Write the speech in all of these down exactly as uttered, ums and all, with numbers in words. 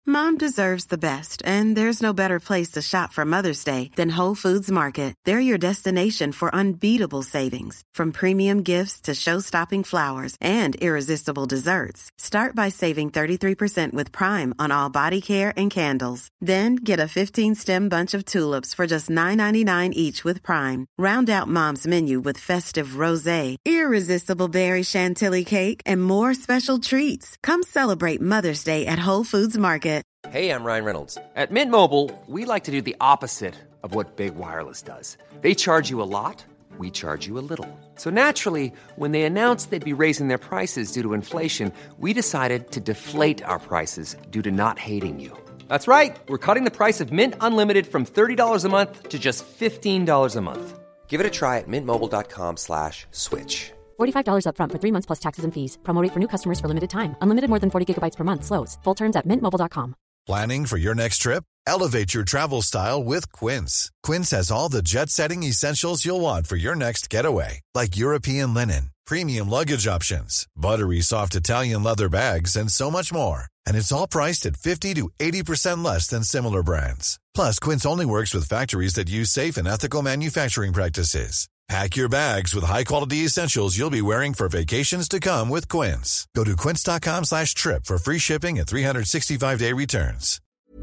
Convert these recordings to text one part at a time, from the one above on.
Mom deserves the best, and there's no better place to shop for Mother's Day than Whole Foods Market. They're your destination for unbeatable savings, from premium gifts to show-stopping flowers and irresistible desserts. Start by saving thirty-three percent with Prime on all body care and candles. Then get a fifteen-stem bunch of tulips for just nine ninety-nine each with Prime. Round out Mom's menu with festive rosé, irresistible berry chantilly cake, and more special treats. Come celebrate Mother's Day at Whole Foods Market. Hey, I'm Ryan Reynolds. At Mint Mobile, we like to do the opposite of what Big Wireless does. They charge you a lot, we charge you a little. So naturally, when they announced they'd be raising their prices due to inflation, we decided to deflate our prices due to not hating you. That's right. We're cutting the price of Mint Unlimited from thirty dollars a month to just fifteen dollars a month. Give it a try at mintmobile.com slash switch. forty-five dollars up front for three months plus taxes and fees. Promo rate for new customers for limited time. Unlimited more than forty gigabytes per month. Slows full terms at mint mobile dot com. Planning for your next trip? Elevate your travel style with Quince. Quince has all the jet-setting essentials you'll want for your next getaway, like European linen, premium luggage options, buttery soft Italian leather bags, and so much more. And it's all priced at fifty to eighty percent less than similar brands. Plus, Quince only works with factories that use safe and ethical manufacturing practices. Pack your bags with high-quality essentials you'll be wearing for vacations to come with Quince. Go to quince.com slash trip for free shipping and three sixty-five day returns.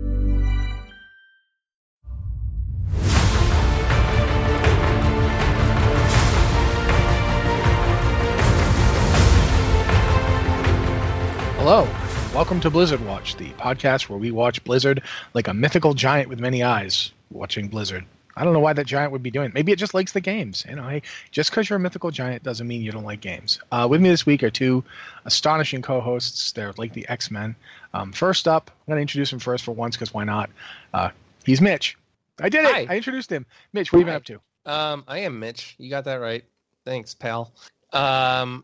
Hello, welcome to Blizzard Watch, the podcast where we watch Blizzard like a mythical giant with many eyes watching Blizzard. I don't know why that giant would be doing it. Maybe it just likes the games. You know, hey, just because you're a mythical giant doesn't mean you don't like games. Uh, with me this week are two astonishing co-hosts. They're like the X-Men. Um, first up, I'm going to introduce him first for once because why not? Uh, he's Mitch. I did it. Hi. I introduced him. Mitch, what have you been up to? Um, I am Mitch. You got that right. Thanks, pal. Um,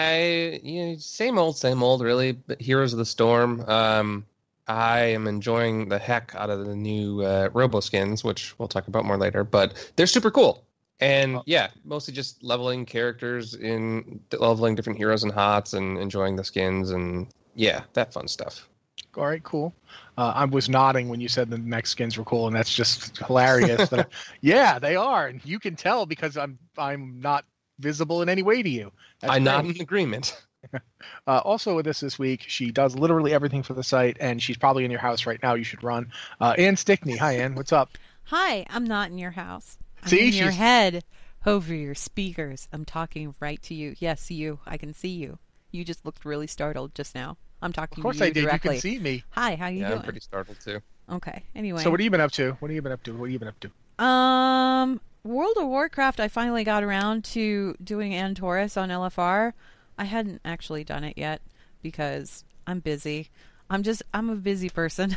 I you know, same old, same old, really. But Heroes of the Storm. Um, I am enjoying the heck out of the new uh, Robo skins, which we'll talk about more later. But they're super cool, and oh. yeah, mostly just leveling characters in leveling different heroes and hots, and enjoying the skins, and yeah, that fun stuff. All right, cool. Uh, I was nodding when you said the mech skins were cool, and that's just hilarious. that, yeah, they are, and you can tell because I'm I'm not visible in any way to you. That's I'm great. not in agreement. uh, also with us this week, she does literally everything for the site, and she's probably in your house right now. You should run. Uh, Ann Stickney. Hi, Ann. What's up? Hi. I'm not in your house. I'm See, in your she's... head over your speakers. I'm talking right to you. Yes, you. I can see you. You just looked really startled just now. I'm talking to you Of course I did. directly. You can see me. Hi. How you yeah, doing? I'm pretty startled too. Okay. Anyway. So what have you been up to? What have you been up to? What have you been up to? Um, World of Warcraft. I finally got around to doing Ann Taurus on L F R. I hadn't actually done it yet because I'm busy. I'm just, I'm a busy person.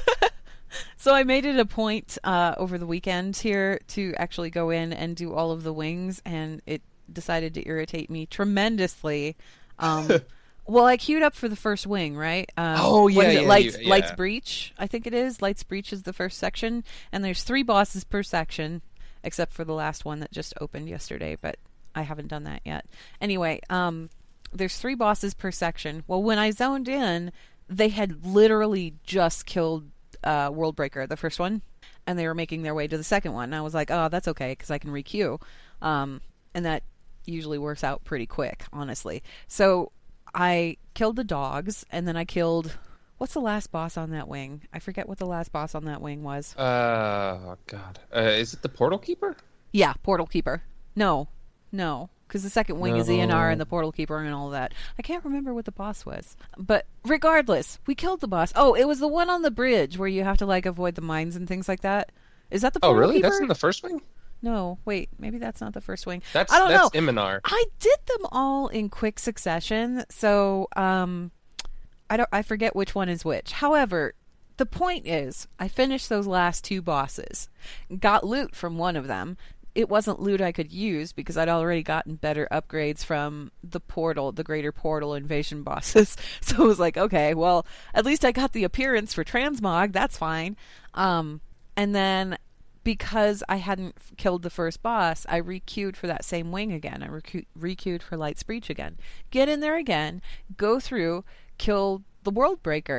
So I made it a point uh, over the weekend here to actually go in and do all of the wings, and it decided to irritate me tremendously. Um, well, I queued up for the first wing, right? Um, oh, yeah, what is it? yeah, Lights, you, yeah. Lights Breach, I think it is. Lights Breach is the first section, and there's three bosses per section, except for the last one that just opened yesterday, but I haven't done that yet. Anyway, um... there's three bosses per section. Well, when I zoned in, they had literally just killed uh, Worldbreaker, the first one, and they were making their way to the second one. And I was like, oh, that's okay, because I can re-queue. Um, and that usually works out pretty quick, honestly. So I killed the dogs, and then I killed... What's the last boss on that wing? I forget what the last boss on that wing was. Uh, oh, God. Uh, is it the Portal Keeper? Yeah, Portal Keeper. No, no. Because the second wing no. is E N R and the Portal Keeper and all that. I can't remember what the boss was. But regardless, we killed the boss. Oh, it was the one on the bridge where you have to, like, avoid the mines and things like that. Is that the Portal Oh, really? Keeper? That's in the first wing? No, wait. Maybe that's not the first wing. That's, I don't that's know. Iminar. I did them all in quick succession, so um, I don't. I forget which one is which. However, the point is, I finished those last two bosses, got loot from one of them. It wasn't loot I could use because I'd already gotten better upgrades from the portal, the greater portal invasion bosses. So I was like, okay, well, at least I got the appearance for Transmog. That's fine. Um, and then because I hadn't killed the first boss, I re-queued for that same wing again. I re- re-queued for Lights Breach again. Get in there again, go through, kill the Worldbreaker,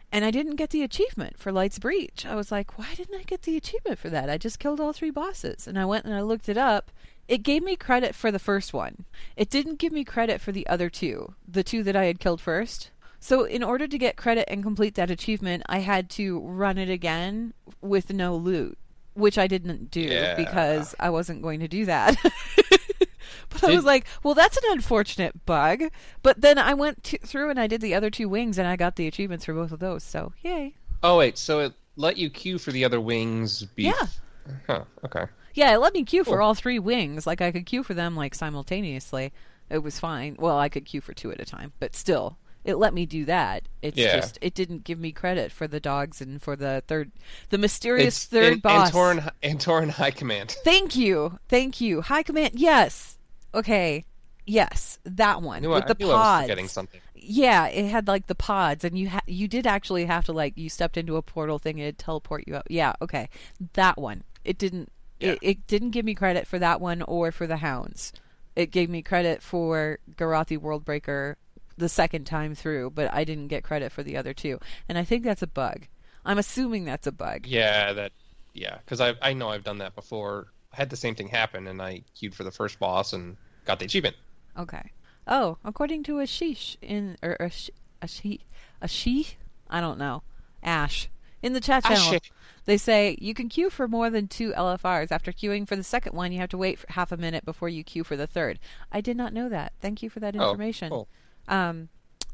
and I didn't get the achievement for Light's Breach. I was like, why didn't I get the achievement for that? I just killed all three bosses. And I went and I looked it up. It gave me credit for the first one. It didn't give me credit for the other two, the two that I had killed first. So in order to get credit and complete that achievement, I had to run it again with no loot, which I didn't do Yeah. because I wasn't going to do that. But I Did- was like, well, that's an unfortunate bug. But then I went to, through and I did the other two wings, and I got the achievements for both of those. So, yay. Oh, wait, so it let you queue for the other wings? Be- Yeah. Huh, okay. Yeah, it let me queue for Cool. all three wings. Like, I could queue for them, like, simultaneously. It was fine. Well, I could queue for two at a time. But still, it let me do that. It's Yeah. just, it didn't give me credit for the dogs and for the third, the mysterious It's third in, boss. Antorin, Antorin High Command. Thank you. Thank you. High Command. Yes. Okay. Yes, that one I knew, with I, the I knew I was pods. forgetting something. Yeah, it had like the pods, and you ha- you did actually have to like you stepped into a portal thing and it'd teleport you out. Yeah, okay, that one. It didn't. Yeah. It, it didn't give me credit for that one or for the hounds. It gave me credit for Garathi Worldbreaker the second time through, but I didn't get credit for the other two, and I think that's a bug. I'm assuming that's a bug. Yeah, that. Yeah, because I I know I've done that before. I had the same thing happen, and I queued for the first boss and got the achievement. Okay. Oh, according to Ashish in or Ash, Ashi, Ashi, I don't know, Ash in the chat channel, Ash. they say you can queue for more than two L F Rs. After queuing for the second one, you have to wait for half a minute before you queue for the third. I did not know that. Thank you for that Oh, information. cool. Um,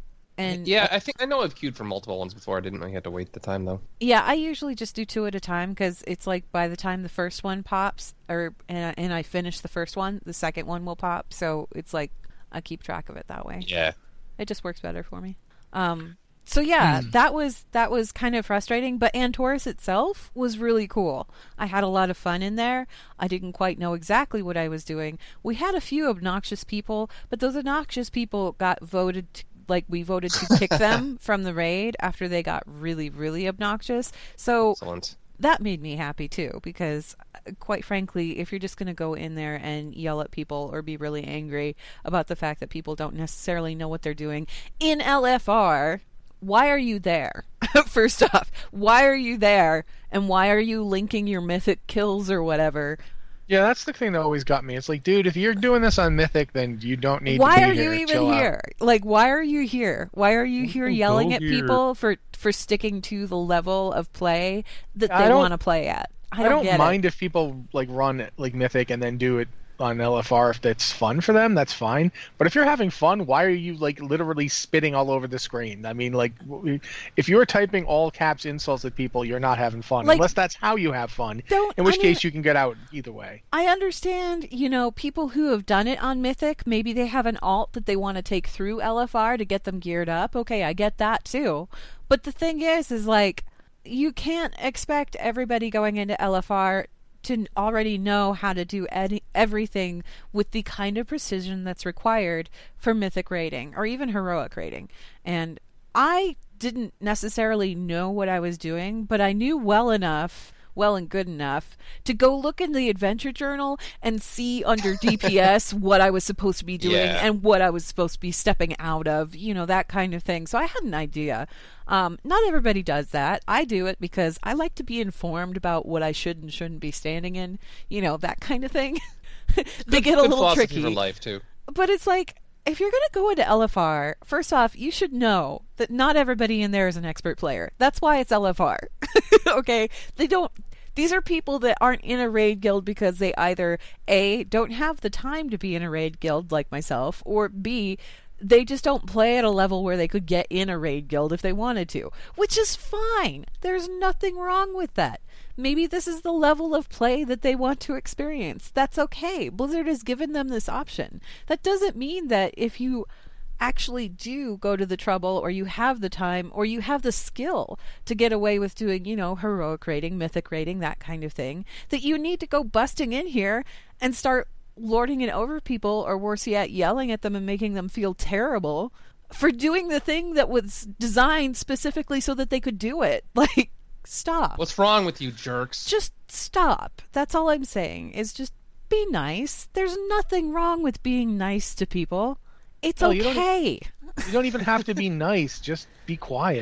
and Yeah, I think I know I've queued for multiple ones before. I didn't know you had to wait the time though. yeah, I usually just do two at a time because it's like by the time the first one pops, or and I, and I finish the first one, the second one will pop. So it's like I keep track of it that way. Yeah. It just works better for me. Um, so yeah, that was that was kind of frustrating, but Antorus itself was really cool. I had a lot of fun in there. I didn't quite know exactly what I was doing. We had a few obnoxious people, but those obnoxious people got voted to, like we voted to kick them from the raid after they got really, really obnoxious. So Excellent. that made me happy too, because uh, quite frankly, if you're just going to go in there and yell at people or be really angry about the fact that people don't necessarily know what they're doing in L F R, why are you there? First off, why are you there? And why are you linking your mythic kills or whatever? Yeah, that's the thing that always got me. It's like, dude, if you're doing this on Mythic, then you don't need Why to are be you here. even Chill out. here? Like, why are you here? Why are you here Go yelling at here. people for, for sticking to the level of play that I they don't- want to play at? I I don't, don't get mind it. if people like run like Mythic and then do it on L F R if that's fun for them. That's fine. But if you're having fun, why are you like literally spitting all over the screen? I mean, like w- if you're typing all caps insults at people, you're not having fun. Like, unless that's how you have fun. don't- In which I mean- case, you can get out either way. I understand, you know, people who have done it on Mythic, maybe they have an alt that they want to take through L F R to get them geared up. Okay, I get that too. But the thing is, is like, you can't expect everybody going into L F R to already know how to do any, everything with the kind of precision that's required for Mythic raiding or even Heroic raiding. And I didn't necessarily know what I was doing, but I knew well enough, well and good enough, to go look in the adventure journal and see under D P S what I was supposed to be doing Yeah. and what I was supposed to be stepping out of, you know, that kind of thing. So I had an idea. Um, not everybody does that. I do it because I like to be informed about what I should and shouldn't be standing in, you know, that kind of thing. They get a Good little philosophy tricky. for life too. But it's like, if you're going to go into L F R, first off, you should know that not everybody in there is an expert player. That's why it's L F R. Okay? They don't. These are people that aren't in a raid guild because they either A, don't have the time to be in a raid guild like myself, or B, they just don't play at a level where they could get in a raid guild if they wanted to, which is fine. There's nothing wrong with that. Maybe this is the level of play that they want to experience. That's okay. Blizzard has given them this option. That doesn't mean that if you actually do go to the trouble, or you have the time, or you have the skill to get away with doing, you know, heroic raiding, mythic raiding, that kind of thing, that you need to go busting in here and start lording it over people, or worse yet, yelling at them and making them feel terrible for doing the thing that was designed specifically so that they could do it. Like, stop. What's wrong with you, jerks? Just stop. That's all I'm saying, is just be nice. There's nothing wrong with being nice to people. It's No, you don't- okay. You don't even have to be nice. Just be quiet.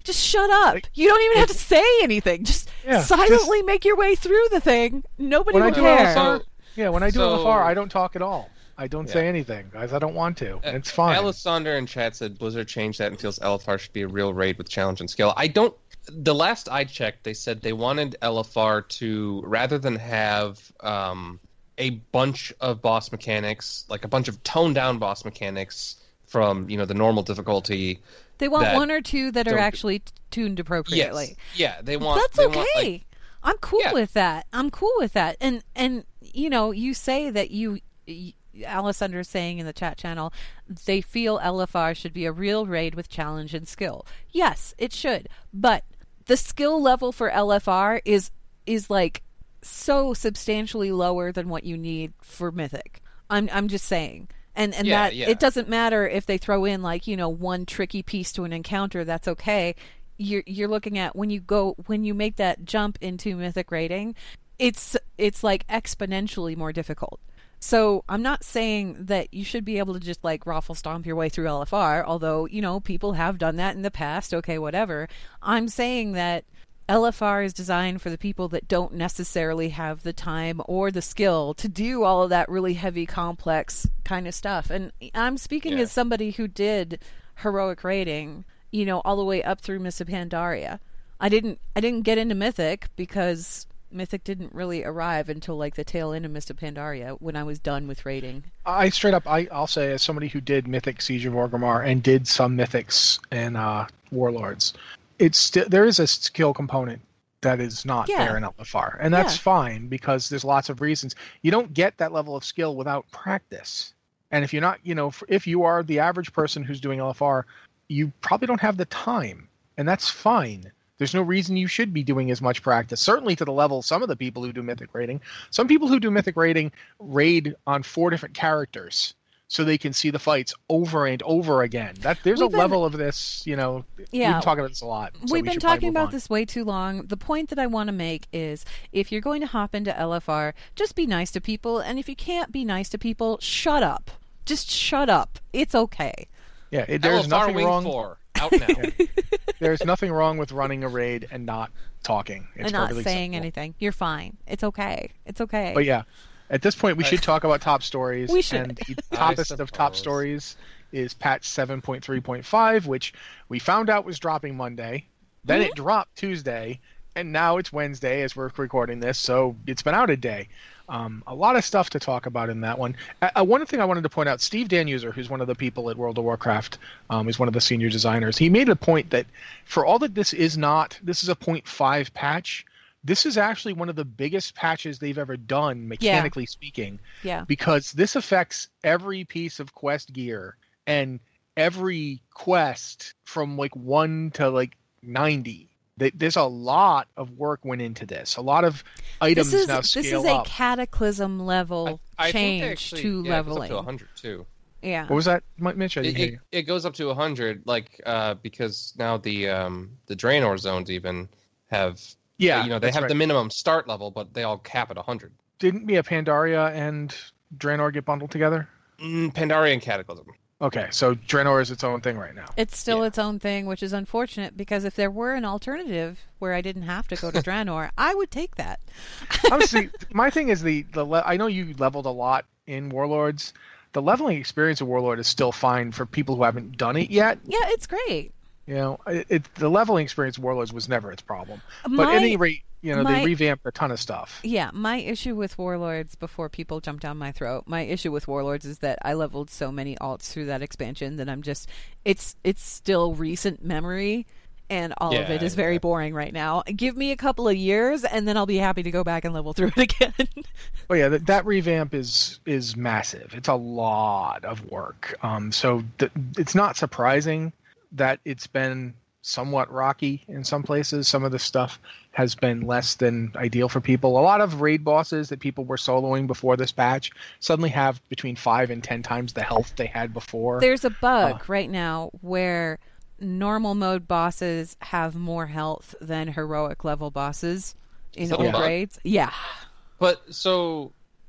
Just shut up. Like, you don't even have to say anything. Just yeah, silently just, make your way through the thing. Nobody will care. L F R, yeah, when I do so, L F R, I don't talk at all. I don't yeah. say anything, guys. I don't want to. Uh, it's fine. Alessander in chat said Blizzard changed that and feels L F R should be a real raid with challenge and skill. I don't... The last I checked, they said they wanted L F R to, rather than have um, a bunch of boss mechanics, like a bunch of toned-down boss mechanics from, you know, the normal difficulty... They want one or two that are actually t- tuned appropriately. Yes. Yeah, they want... That's they okay. Want, like, I'm cool yeah. with that. I'm cool with that. And, and you know, you say that you... you Alessander is saying in the chat channel, they feel L F R should be a real raid with challenge and skill. Yes, it should. But the skill level for L F R is is like so substantially lower than what you need for Mythic. I'm I'm just saying. And and yeah, that yeah. it doesn't matter if they throw in like, you know, one tricky piece to an encounter, that's okay. You're you're looking at when you go when you make that jump into Mythic raiding, it's it's like exponentially more difficult. So I'm not saying that you should be able to just like raffle stomp your way through L F R, although, you know, people have done that in the past, okay, whatever. I'm saying that L F R is designed for the people that don't necessarily have the time or the skill to do all of that really heavy, complex kind of stuff. And I'm speaking yeah. as somebody who did heroic raiding, you know, all the way up through Miss Pandaria. I didn't I didn't get into Mythic because Mythic didn't really arrive until like the tail end of Miss Pandaria when I was done with raiding. I straight up, I, I'll say, as somebody who did Mythic Siege of Orgrimmar and did some Mythics in uh, Warlords, it's st- there is a skill component that is not yeah. there in L F R, and that's yeah. fine because there's lots of reasons. You don't get that level of skill without practice, and if you're not, you know, if you are the average person who's doing L F R, you probably don't have the time, and that's fine. There's no reason you should be doing as much practice, certainly to the level some of the people who do Mythic raiding. Some people who do Mythic raiding raid on four different characters so they can see the fights over and over again. That There's we've a been, level of this, you know, yeah, we've been talking about this a lot. So we've we been talking about on. this way too long. The point that I want to make is if you're going to hop into L F R, just be nice to people. And if you can't be nice to people, shut up. Just shut up. It's okay. Yeah, it, there's L F R nothing Wing wrong. four. Out now. Yeah. There's nothing wrong with running a raid and not talking. It's and not saying simple. anything. You're fine. It's okay. It's okay. But yeah, at this point we should talk about top stories. We should. And the toppest of top stories is patch seven point three point five, which we found out was dropping Monday. Then mm-hmm. it dropped Tuesday, and now it's Wednesday as we're recording this, so it's been out a day. Um, a lot of stuff to talk about in that one. Uh, one thing I wanted to point out, Steve Danuser, who's one of the people at World of Warcraft, um, is one of the senior designers. He made a point that for all that this is not, this is a point five patch, this is actually one of the biggest patches they've ever done, mechanically yeah. speaking. Yeah. Because this affects every piece of quest gear and every quest from like one to like ninety. There's a lot of work went into this. A lot of items this is, now scale up. This is a up. cataclysm level I, I change actually, to yeah, leveling. It goes up to one hundred too. Yeah. What was that, Mitch? I didn't it, hear it, you. it goes up to one hundred, like uh, because now the um, the Draenor zones even have. Yeah, you know they have right. the minimum start level, but they all cap at one hundred. Didn't Mia Pandaria and Draenor get bundled together? Mm, Pandaria and Cataclysm. Okay, so Draenor is its own thing right now. It's still yeah. its own thing, which is unfortunate because if there were an alternative where I didn't have to go to Draenor, I would take that. Honestly, my thing is the the le- I know you leveled a lot in Warlords. The leveling experience of Warlord is still fine for people who haven't done it yet. Yeah, it's great. You know, it, it the leveling experience of Warlords was never its problem. My, but at any rate, you know, my, they revamped a ton of stuff. Yeah, my issue with Warlords, before people jump down my throat, my issue with Warlords is that I leveled so many alts through that expansion that I'm just, it's it's still recent memory, and all yeah, of it is very yeah. boring right now. Give me a couple of years, and then I'll be happy to go back and level through it again. Oh yeah, that, that revamp is is massive. It's a lot of work. Um, so th- it's not surprising that it's been somewhat rocky in some places. Some of the stuff has been less than ideal for people. A lot of raid bosses that people were soloing before this patch suddenly have between five and ten times the health they had before. There's a bug uh, right now where normal mode bosses have more health than heroic level bosses in Is that old a bug? raids. Yeah. But so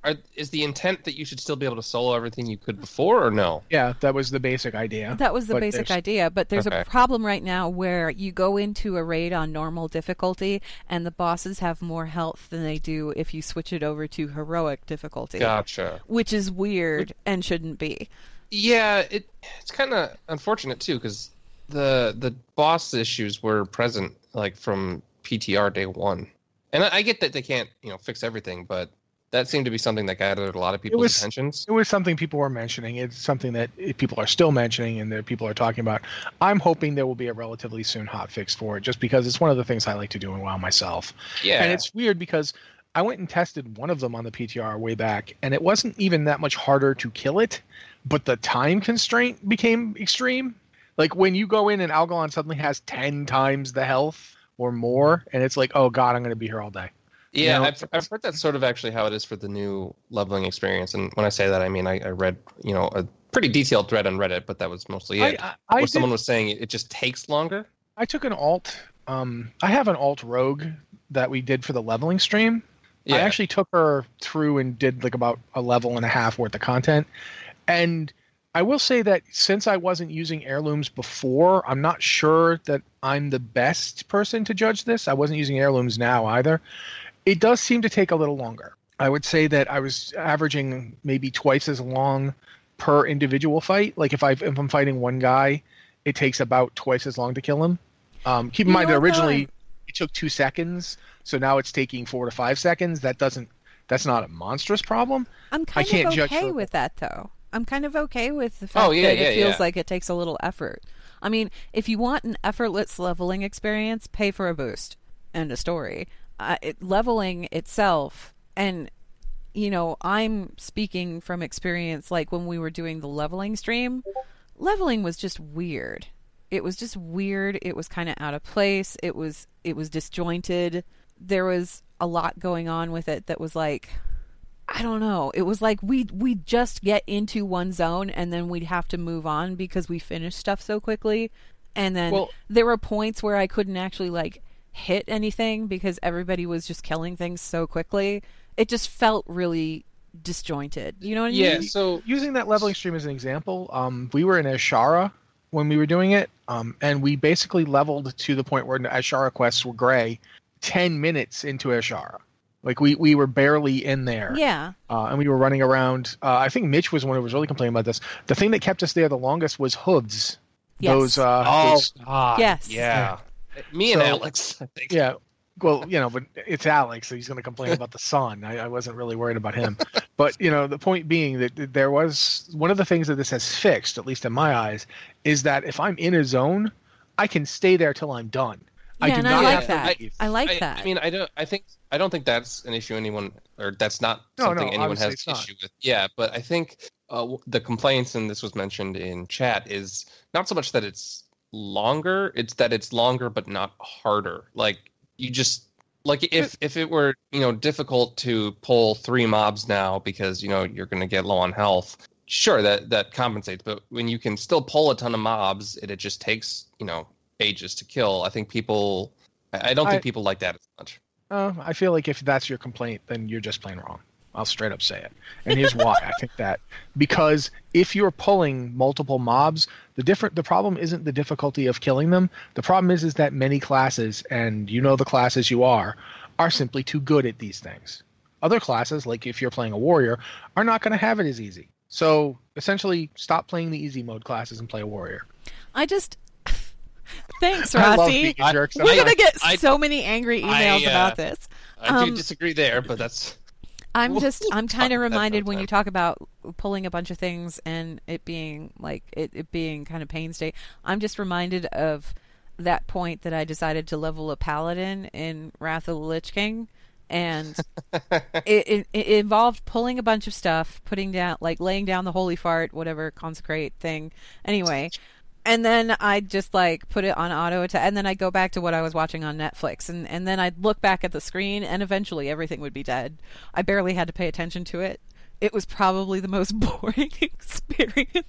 are, is the intent that you should still be able to solo everything you could before, or no? Yeah, that was the basic idea. That was the But basic there's- idea, but there's Okay. a problem right now where you go into a raid on normal difficulty, and the bosses have more health than they do if you switch it over to heroic difficulty, Gotcha. which is weird and shouldn't be. Yeah, it it's kind of unfortunate too, because the the boss issues were present like from P T R day one, and I, I get that they can't you know fix everything, but that seemed to be something that gathered a lot of people's was- attentions. It was something people were mentioning. It's something that people are still mentioning and that people are talking about. I'm hoping there will be a relatively soon hot fix for it, just because it's one of the things I like to do in WoW myself. Yeah, And it's weird because I went and tested one of them on the P T R way back, and it wasn't even that much harder to kill it, but the time constraint became extreme. Like when you go in and Algalon suddenly has ten times the health or more, and it's like, oh god, I'm going to be here all day. yeah. you know- I've I've heard that's sort of actually how it is for the new leveling experience, and when I say that, I mean I, I read you know a pretty detailed thread on Reddit, but that was mostly it. I, I, I where did- someone was saying it, it just takes longer. I took an alt. Um, I have an alt rogue that we did for the leveling stream. Yeah. I actually took her through and did like about a level and a half worth of content. And I will say that since I wasn't using heirlooms before, I'm not sure that I'm the best person to judge this. I wasn't using heirlooms now either. It does seem to take a little longer. I would say that I was averaging maybe twice as long per individual fight. Like if, I, if I'm fighting one guy, it takes about twice as long to kill him. Um, keep in You mind know that what, originally though? it took two seconds, so now it's taking four to five seconds. That doesn't. That's not a monstrous problem. I'm kind can't of judge okay for- with that, though. I'm kind of okay with the fact Oh, yeah, that yeah, it feels yeah. like it takes a little effort. I mean, if you want an effortless leveling experience, pay for a boost and a story. Uh, it, leveling itself, and, you know, I'm speaking from experience, like when we were doing the leveling stream, leveling was just weird. It was just weird. It was kind of out of place. It was it was disjointed. There was a lot going on with it that was like, I don't know. It was like we we just get into one zone and then we'd have to move on because we finished stuff so quickly. And then Well- there were points where I couldn't actually like hit anything because everybody was just killing things so quickly. It just felt really disjointed. You know what I Yeah. mean? So Using that leveling stream as an example, um, we were in Ashara when we were doing it, um, and we basically leveled to the point where the Ashara quests were gray ten minutes into Ashara. Like we, we were barely in there. Yeah. Uh, and we were running around. Uh, I think Mitch was one who was really complaining about this. The thing that kept us there the longest was hooves. Yes. Those, uh, oh those- god, Yes. yeah. Me and So- Alex, I think. yeah. Well, you know, but it's Alex, so he's going to complain about the sun. I, I wasn't really worried about him. But, you know, the point being that there was one of the things that this has fixed, at least in my eyes, is that if I'm in a zone, I can stay there till I'm done. I Yeah, do and I not like have that. to leave. I like I, that. I mean, I don't. I think I don't think that's an issue anyone, or that's not No, something no, anyone obviously has it's an not. issue with. Yeah, but I think uh, w- the complaints, and this was mentioned in chat, is not so much that it's longer; it's that it's longer but not harder. Like you just like if if it were you know difficult to pull three mobs now because you know you're going to get low on health. Sure, that that compensates, but when you can still pull a ton of mobs, it, it just takes you know ages to kill. I think people. I I don't think I- people like that as much. Uh, I feel like if that's your complaint, then you're just plain wrong. I'll straight up say it. And here's why I think that. Because if you're pulling multiple mobs, the different the problem isn't the difficulty of killing them. The problem is is that many classes, and you know the classes you are, are simply too good at these things. Other classes, like if you're playing a warrior, are not going to have it as easy. So essentially, stop playing the easy mode classes and play a warrior. I just Thanks, I love Rossi. being a jerk We're sometimes. gonna get I- so many angry emails I, uh, about this. I do Um, disagree there, but that's I'm We'll- just we'll I'm talk kind of about that reminded when sometime. you talk about pulling a bunch of things and it being like it, it being kind of painstaking. I'm just reminded of that point that I decided to level a paladin in Wrath of the Lich King, and it, it, it involved pulling a bunch of stuff, putting down like laying down the holy fart, whatever consecrate thing. Anyway. And then I'd just like put it on auto attack, and then I'd go back to what I was watching on Netflix, and, and then I'd look back at the screen, and eventually everything would be dead. I barely had to pay attention to it. It was probably the most boring experience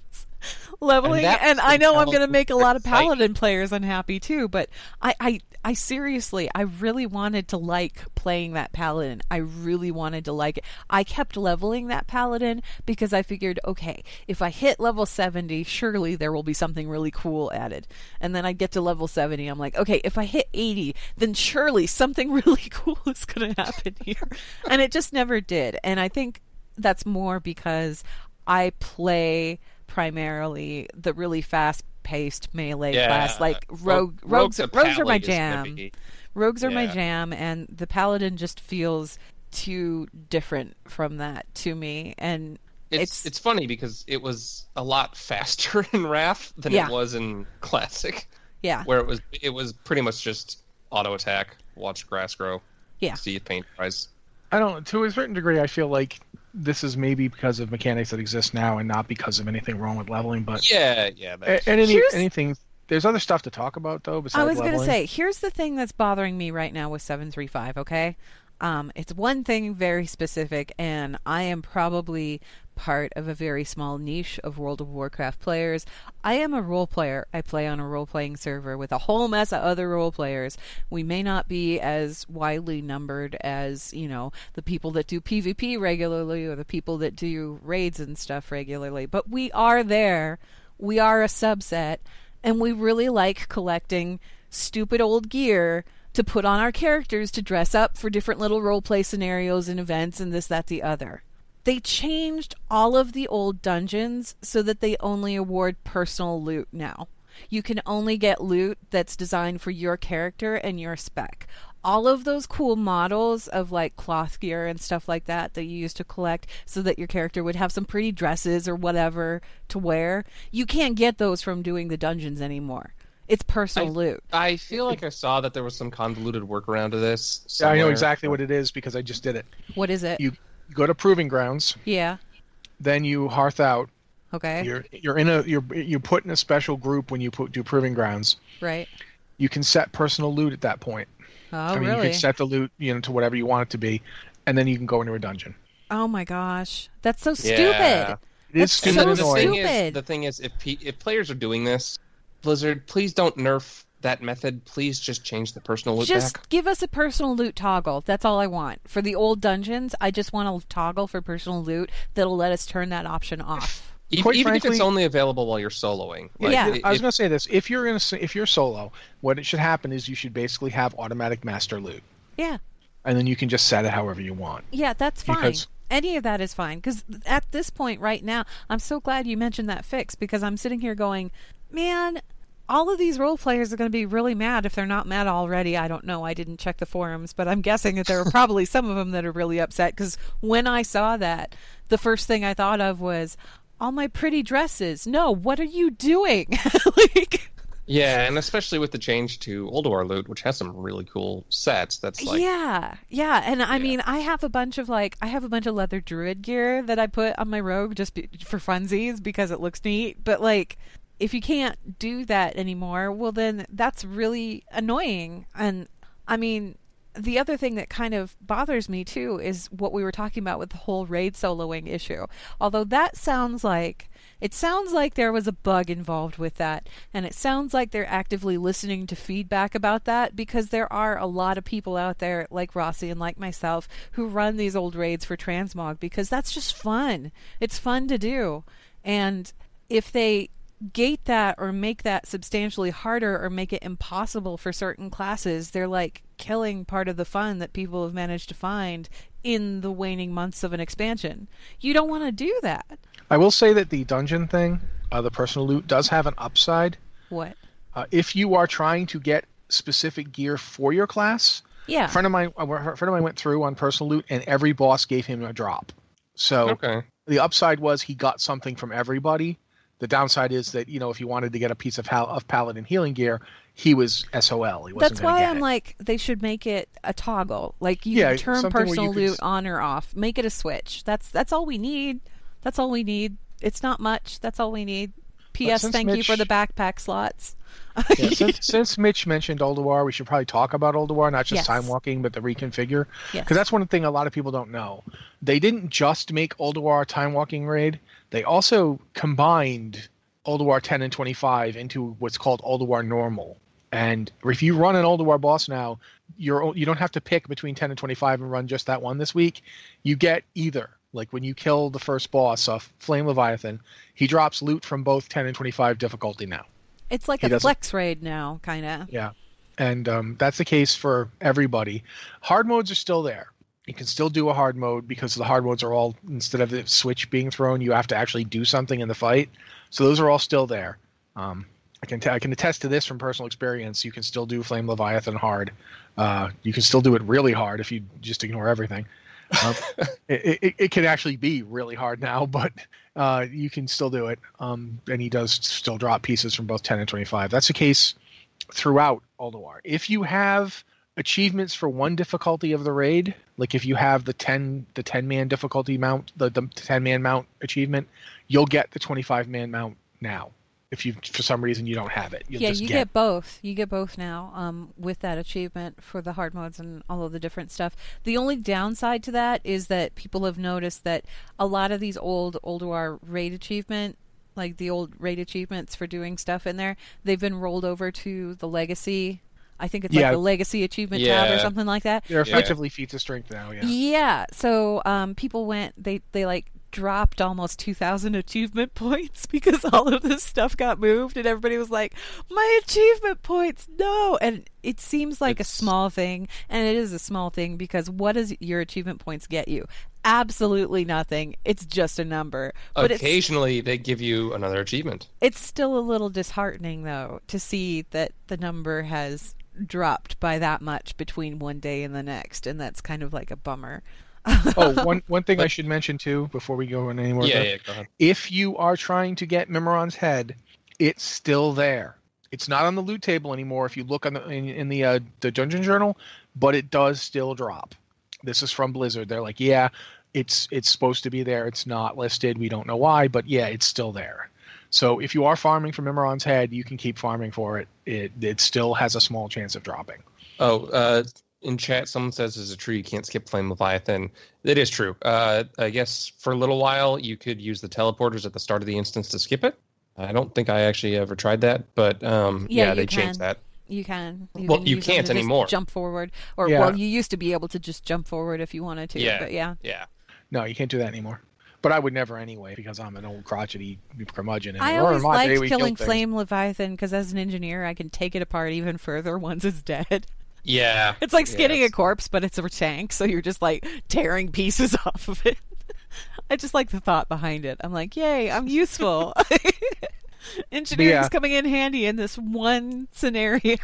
leveling, And and, that was I know the I'm going to make a lot of exciting. Paladin players unhappy too, but I, I, I seriously, I really wanted to like playing that Paladin. I really wanted to like it. I kept leveling that Paladin because I figured, okay, if I hit level seventy, surely there will be something really cool added. And then I get to level seventy, I'm like, okay, if I hit eighty, then surely something really cool is going to happen here. And it just never did. And I think that's more because I play primarily the really fast-paced melee Yeah. class. Like rogue, Rogue- rogues, rogues rogues are my a pally is gonna jam. be- Rogues are my Yeah. jam, and the paladin just feels too different from that to me. And It's, it's, it's funny because it was a lot faster in Wrath than Yeah. it was in Classic, yeah, where it was it was pretty much just auto attack, watch grass grow, yeah. see it paint rise. I don't. To a certain degree, I feel like this is maybe because of mechanics that exist now, and not because of anything wrong with leveling. But Yeah, yeah. and, That's, and any, Here's- anything. There's other stuff to talk about though. Besides I was going to leveling. say, here's the thing that's bothering me right now with seven three five, okay? Um, it's one thing very specific, and I am probably part of a very small niche of World of Warcraft players. I am a role player. I play on a role-playing server with a whole mess of other role players. We may not be as widely numbered as, you know, the people that do PvP regularly or the people that do raids and stuff regularly, but we are there. We are a subset, and we really like collecting stupid old gear to put on our characters to dress up for different little roleplay scenarios and events and this, that, the other. They changed all of the old dungeons so that they only award personal loot now. You can only get loot that's designed for your character and your spec. All of those cool models of like cloth gear and stuff like that that you used to collect so that your character would have some pretty dresses or whatever to wear, you can't get those from doing the dungeons anymore. It's personal I- loot. I feel like I saw that there was some convoluted workaround to this. Yeah, I know somewhere. exactly what it is because I just did it. What is it? You go to Proving Grounds, Yeah. then you hearth out. Okay. You're you're in a you're you put in a special group when you put, do Proving Grounds. Right. You can set personal loot at that point. Oh, I mean, really? you can set the loot, you know, to whatever you want it to be, and then you can go into a dungeon. Oh my gosh, that's so Yeah. stupid. It is That's stupid so and the annoying. thing is, stupid. the thing is, if pe- if players are doing this, Blizzard, please don't nerf that method. Please just change the personal loot Just back. give us a personal loot toggle. That's all I want. For the old dungeons, I just want a toggle for personal loot that'll let us turn that option off. E- Quite Even if frankly- it's only available while you're soloing. Yeah. it- I was it- going to say this: if you're in a, if you're solo, what it should happen is you should basically have automatic master loot, Yeah. and then you can just set it however you want. Yeah, that's fine. Because- Any of that is fine. Because at this point right now, I'm so glad you mentioned that fix because I'm sitting here going, man, all of these role players are going to be really mad if they're not mad already. I don't know. I didn't check the forums, but I'm guessing that there are probably some of them that are really upset because when I saw that, the first thing I thought of was, all my pretty dresses. No, what are you doing? like... Yeah, and especially with the change to Ulduar loot, which has some really cool sets. That's like, yeah, yeah, and I Yeah. mean, I have a bunch of like, I have a bunch of leather druid gear that I put on my rogue just be, for funsies because it looks neat. But like, if you can't do that anymore, well, then that's really annoying. And I mean, the other thing that kind of bothers me too is what we were talking about with the whole raid soloing issue. Although that sounds like it sounds like there was a bug involved with that, and it sounds like they're actively listening to feedback about that because there are a lot of people out there like Rossi and like myself who run these old raids for Transmog because that's just fun. It's fun to do. And if they gate that or make that substantially harder or make it impossible for certain classes, they're like killing part of the fun that people have managed to find in the waning months of an expansion. You don't want to do that. I will say that the dungeon thing, uh, the personal loot, does have an upside. What? Uh, if you are trying to get specific gear for your class, Yeah. a friend of mine, a friend of mine went through on personal loot, and every boss gave him a drop. So okay. the upside was he got something from everybody. The downside is that, you know, if he wanted to get a piece of Hal- of Paladin healing gear, he was S O L. He wasn't That's gonna why get I'm it. like, they should make it a toggle. Like you Yeah, can turn something where you personal could loot s- on or off. Make it a switch. That's that's all we need. That's all we need. It's not much. That's all we need. P S. since Thank you Mitch- for the backpack slots. Yeah, since, since Mitch mentioned Ulduar, we should probably talk about Ulduar, not just Yes. time walking, but the reconfigure. Yes. Because that's one thing a lot of people don't know. They didn't just make Ulduar a time walking raid. They also combined Ulduar ten and twenty-five into what's called Ulduar Normal. And if you run an Ulduar boss now, you're you don't have to pick between ten and twenty-five and run just that one this week. You get either. Like when you kill the first boss of Flame Leviathan, he drops loot from both ten and twenty-five difficulty now. It's like He a doesn't- flex raid now, kind of. Yeah. And um, that's the case for everybody. Hard modes are still there. You can still do a hard mode because the hard modes are all, instead of the switch being thrown, you have to actually do something in the fight. So those are all still there. Um, I can t- I can attest to this from personal experience. You can still do Flame Leviathan hard. Uh, you can still do it really hard if you just ignore everything. Um, it, it, it can actually be really hard now, but uh, you can still do it. Um, and he does still drop pieces from both ten and twenty-five. That's the case throughout Ulduar. If you have achievements for one difficulty of the raid, like if you have the ten the ten man difficulty mount, the, the ten man mount achievement, you'll get the twenty-five man mount now. If you for some reason you don't have it, you'll Yeah, just you get, get both. You get both now um, with that achievement for the hard modes and all of the different stuff. The only downside to that is that people have noticed that a lot of these old Ulduar raid achievement, like the old raid achievements for doing stuff in there, they've been rolled over to the Legacy. I think it's Yeah. like the Legacy achievement tab or Yeah. something like that. They're Yeah. effectively feats of strength now. Yeah. Yeah, so um, people went, they, they like dropped almost two thousand achievement points because all of this stuff got moved and everybody was like, my achievement points, no! And it seems like It's- a small thing, and it is a small thing because what does your achievement points get you? Absolutely nothing. It's just a number. But it's, Occasionally, they give you another achievement. it's still a little disheartening, though, to see that the number has dropped by that much between one day and the next, and that's kind of like a bummer. Oh, one one thing I should mention too before we go in anywhere. Yeah, yeah, go ahead. If you are trying to get Mimiron's head, it's still there. It's not on the loot table anymore. If you look on the in, in the uh, the dungeon journal, but it does still drop. This is from Blizzard. They're like, yeah, it's it's supposed to be there. It's not listed. We don't know why, but yeah, it's still there. So if you are farming for Mimiron's head, you can keep farming for it. It it still has a small chance of dropping. Oh, uh, in chat, someone says as a true you can't skip Flame Leviathan. That is true. Uh, I guess for a little while you could use the teleporters at the start of the instance to skip it. I don't think I actually ever tried that, but um, Yeah, yeah, you they can. changed that. You can. You Well, can you use them can't to just anymore. Jump forward, or Yeah. well, you used to be able to just jump forward if you wanted to. Yeah, But yeah, yeah. No, you can't do that anymore. But I would never anyway because I'm an old crotchety curmudgeon. And I or always in my day, liked we killing killed things. Flame Leviathan because as an engineer, I can take it apart even further once it's dead. Yeah. It's like Yeah, skinning a it's- corpse, but it's a tank, so you're just like tearing pieces off of it. I just like the thought behind it. I'm like, yay, I'm useful. Engineering's Yeah. coming in handy in this one scenario.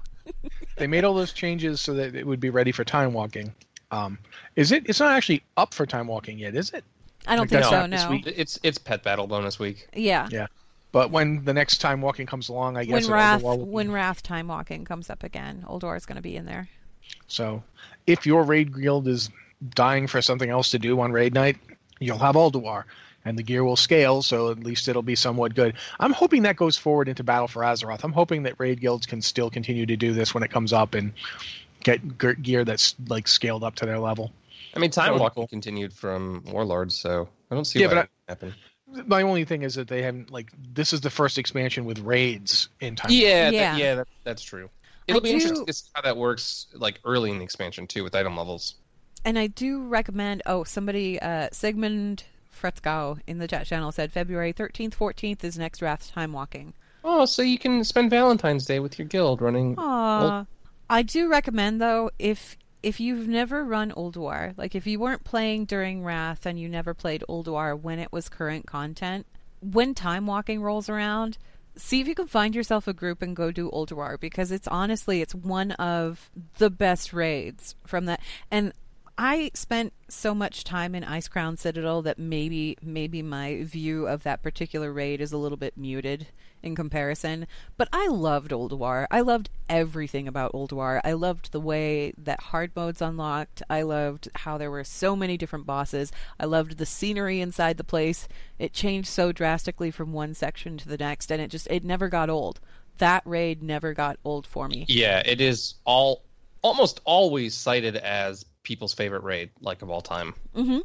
They made all those changes so that it would be ready for time walking. Um, is it? It's not actually up for time walking yet, is it? I don't Like think that's so, not this no. week. It's it's pet battle bonus week. Yeah. Yeah. But when the next time walking comes along, I guess When it Wrath, will be- when Wrath Time Walking comes up again, Ulduar is going to be in there. So, if your raid guild is dying for something else to do on raid night, you'll have Ulduar, and the gear will scale. So at least it'll be somewhat good. I'm hoping that goes forward into Battle for Azeroth. I'm hoping that raid guilds can still continue to do this when it comes up and get ge- gear that's like scaled up to their level. I mean, time That would be walking cool. continued from Warlords, so I don't see Yeah, why but that would happen. My only thing is that they haven't like this is the first expansion with raids in time. Yeah, Yeah. That, yeah, that, that's true. It'll I be do- interesting to see how that works, like early in the expansion too, with item levels. And I do recommend. Oh, somebody, uh, Sigmund Fretzgau in the chat channel said February thirteenth, fourteenth is next Wrath Time Walking. Oh, so you can spend Valentine's Day with your guild running. Aw. I do recommend though if if you've never run Ulduar, like if you weren't playing during Wrath and you never played Ulduar when it was current content, when Time Walking rolls around, see if you can find yourself a group and go do Ulduar because it's honestly it's one of the best raids from that. And I spent so much time in Icecrown Citadel that maybe maybe my view of that particular raid is a little bit muted in comparison. But I loved Ulduar. I loved everything about Ulduar. I loved the way that hard modes unlocked. I loved how there were so many different bosses. I loved the scenery inside the place. It changed so drastically from one section to the next, and it just it never got old. That raid never got old for me. Yeah, it is all almost always cited as people's favorite raid, like of all time. Mm-hmm.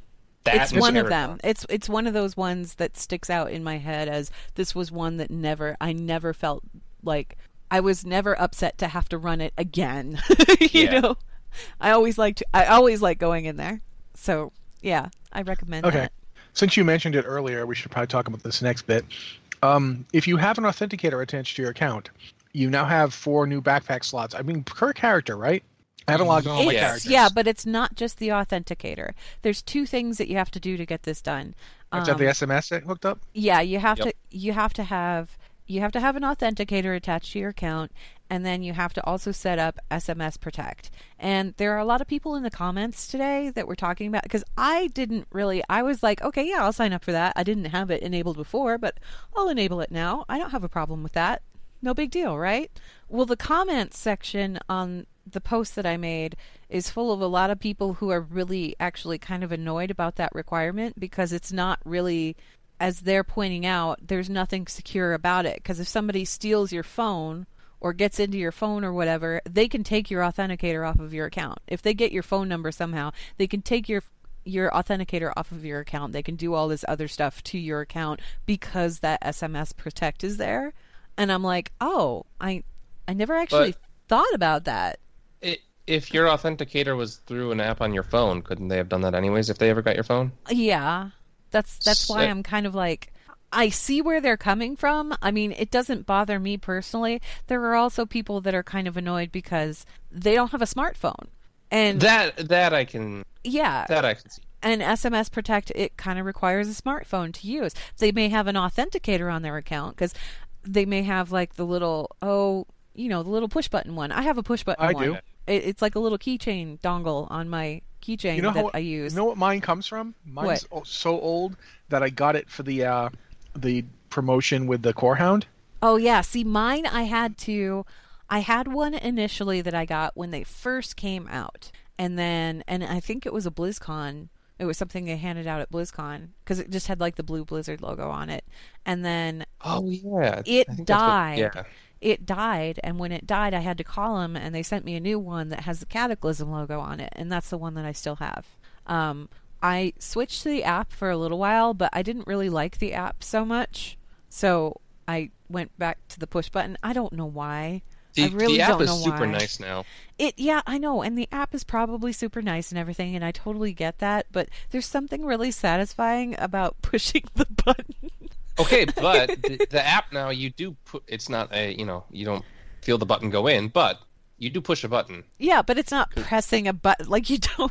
That it's and one of Paragon. them. It's it's one of those ones that sticks out in my head as this was one that never I never felt like I was never upset to have to run it again. you Yeah. know, I always liked I always like going in there. So yeah, I recommend Okay. that. Since you mentioned it earlier, we should probably talk about this next bit. Um, if you have an authenticator attached to your account, you now have four new backpack slots. I mean, per character, right? I haven't logged on all my It's- characters. yeah, but it's not just the authenticator. There's two things that you have to do to get this done. I have to have the Um, S M S hooked up. Yeah, you have Yep. to you have to have you have to have an authenticator attached to your account, and then you have to also set up S M S Protect. And there are a lot of people in the comments today that were talking about, because I didn't really I was like, okay, yeah, I'll sign up for that. I didn't have it enabled before, but I'll enable it now. I don't have a problem with that. No big deal, right? Well, the comments section on the post that I made is full of a lot of people who are really actually kind of annoyed about that requirement, because it's not really, as they're pointing out, there's nothing secure about it. Because if somebody steals your phone or gets into your phone or whatever, they can take your authenticator off of your account. If they get your phone number somehow, they can take your your authenticator off of your account. They can do all this other stuff to your account because that S M S Protect is there. And I'm like, oh, I I never actually But- thought about that. It, if your authenticator was through an app on your phone, couldn't they have done that anyways if they ever got your phone? Yeah, that's that's why So- I'm kind of like, I see where they're coming from. I mean, it doesn't bother me personally. There are also people that are kind of annoyed because they don't have a smartphone, and That that I can yeah, that I can see. and S M S Protect, it kind of requires a smartphone to use. They may have an authenticator on their account because they may have like the little oh you know the little push button one. I have a push button I one. do. It, it's like a little keychain dongle on my keychain You know that how I use. You know what mine comes from? Mine's o- so old that I got it for the uh, the promotion with the Core Hound. Oh yeah, see mine I had to I had one initially that I got when they first came out. And then and I think it was a BlizzCon. It was something they handed out at BlizzCon because it just had like the blue Blizzard logo on it. And then Oh yeah, it I think that's what- died. yeah. It died, and when it died I had to call them, and they sent me a new one that has the Cataclysm logo on it, and that's the one that I still have. Um, I switched to the app for a little while, but I didn't really like the app so much, so I went back to the push button. I don't know why. The, I really the app don't is know super why. nice now. It yeah, I know, and the app is probably super nice and everything, and I totally get that, but there's something really satisfying about pushing the button. Okay, but the, the app now you do put. It's not a you know you don't feel the button go in, but you do push a button. Yeah, but it's not pressing a button like you don't.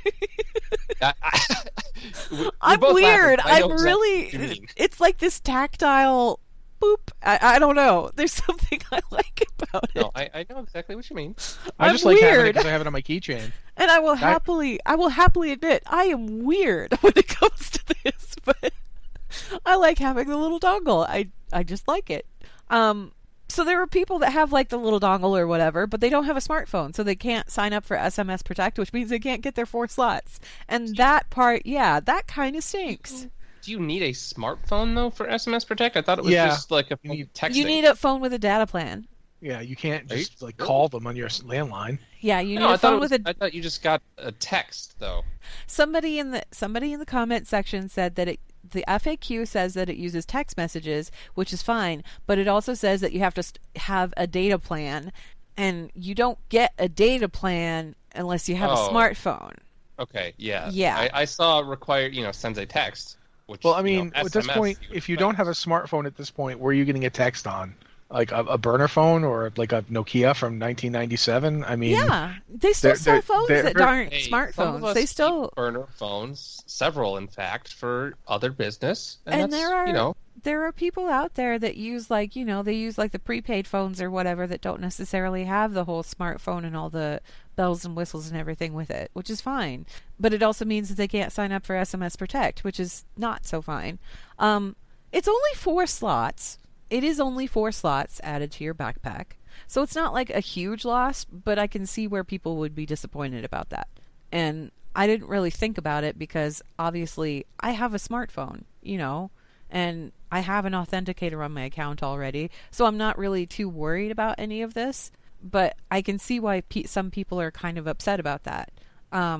I, I, we're I'm both weird. laughing. I know I'm exactly really. what you mean. It's like this tactile boop. I, I don't know. There's something I like about it, No, I, I know exactly what you mean. I I'm just like having it weird. because I have it on my keychain. and I will happily. I will happily admit I am weird when it comes to this, but I like having the little dongle. I I just like it. Um. So there are people that have like the little dongle or whatever, but they don't have a smartphone, so they can't sign up for S M S Protect, which means they can't get their four slots. And that part, yeah, that kind of stinks. Do you need a smartphone though for S M S Protect? I thought it was Yeah. just like a You need- texting. You need a phone with a data plan. Yeah, you can't Are you just like sure? call them on your s- landline. Yeah, you need No, I a thought phone it was, with a I thought you just got a text though. somebody in the somebody in the comment section said that it the F A Q says that it uses text messages, which is fine, but it also says that you have to st- have a data plan, and you don't get a data plan unless you have Oh. a smartphone. Okay, yeah, Yeah. I, I saw required, you know, sends a text. Which, Well, I you mean, know, at this S M S, point, would if you expect. don't have a smartphone at this point, where are you getting a text on? Like a, a burner phone or like a Nokia from nineteen ninety-seven? I mean, Yeah, they still they're- sell they're- phones they're- that aren't Hey, some of smartphones. us They keep still burner phones, several in fact, for other business, and, and that's, there are you know, there are people out there that use like you know they use like the prepaid phones or whatever that don't necessarily have the whole smartphone and all the bells and whistles and everything with it, which is fine, but it also means that they can't sign up for S M S Protect, which is not so fine. Um, it's only four slots. It is only four slots added to your backpack, so it's not like a huge loss, but I can see where people would be disappointed about that. And I didn't really think about it because obviously I have a smartphone, you know, and I have an authenticator on my account already, so I'm not really too worried about any of this. But I can see why pe- some people are kind of upset about that. Um,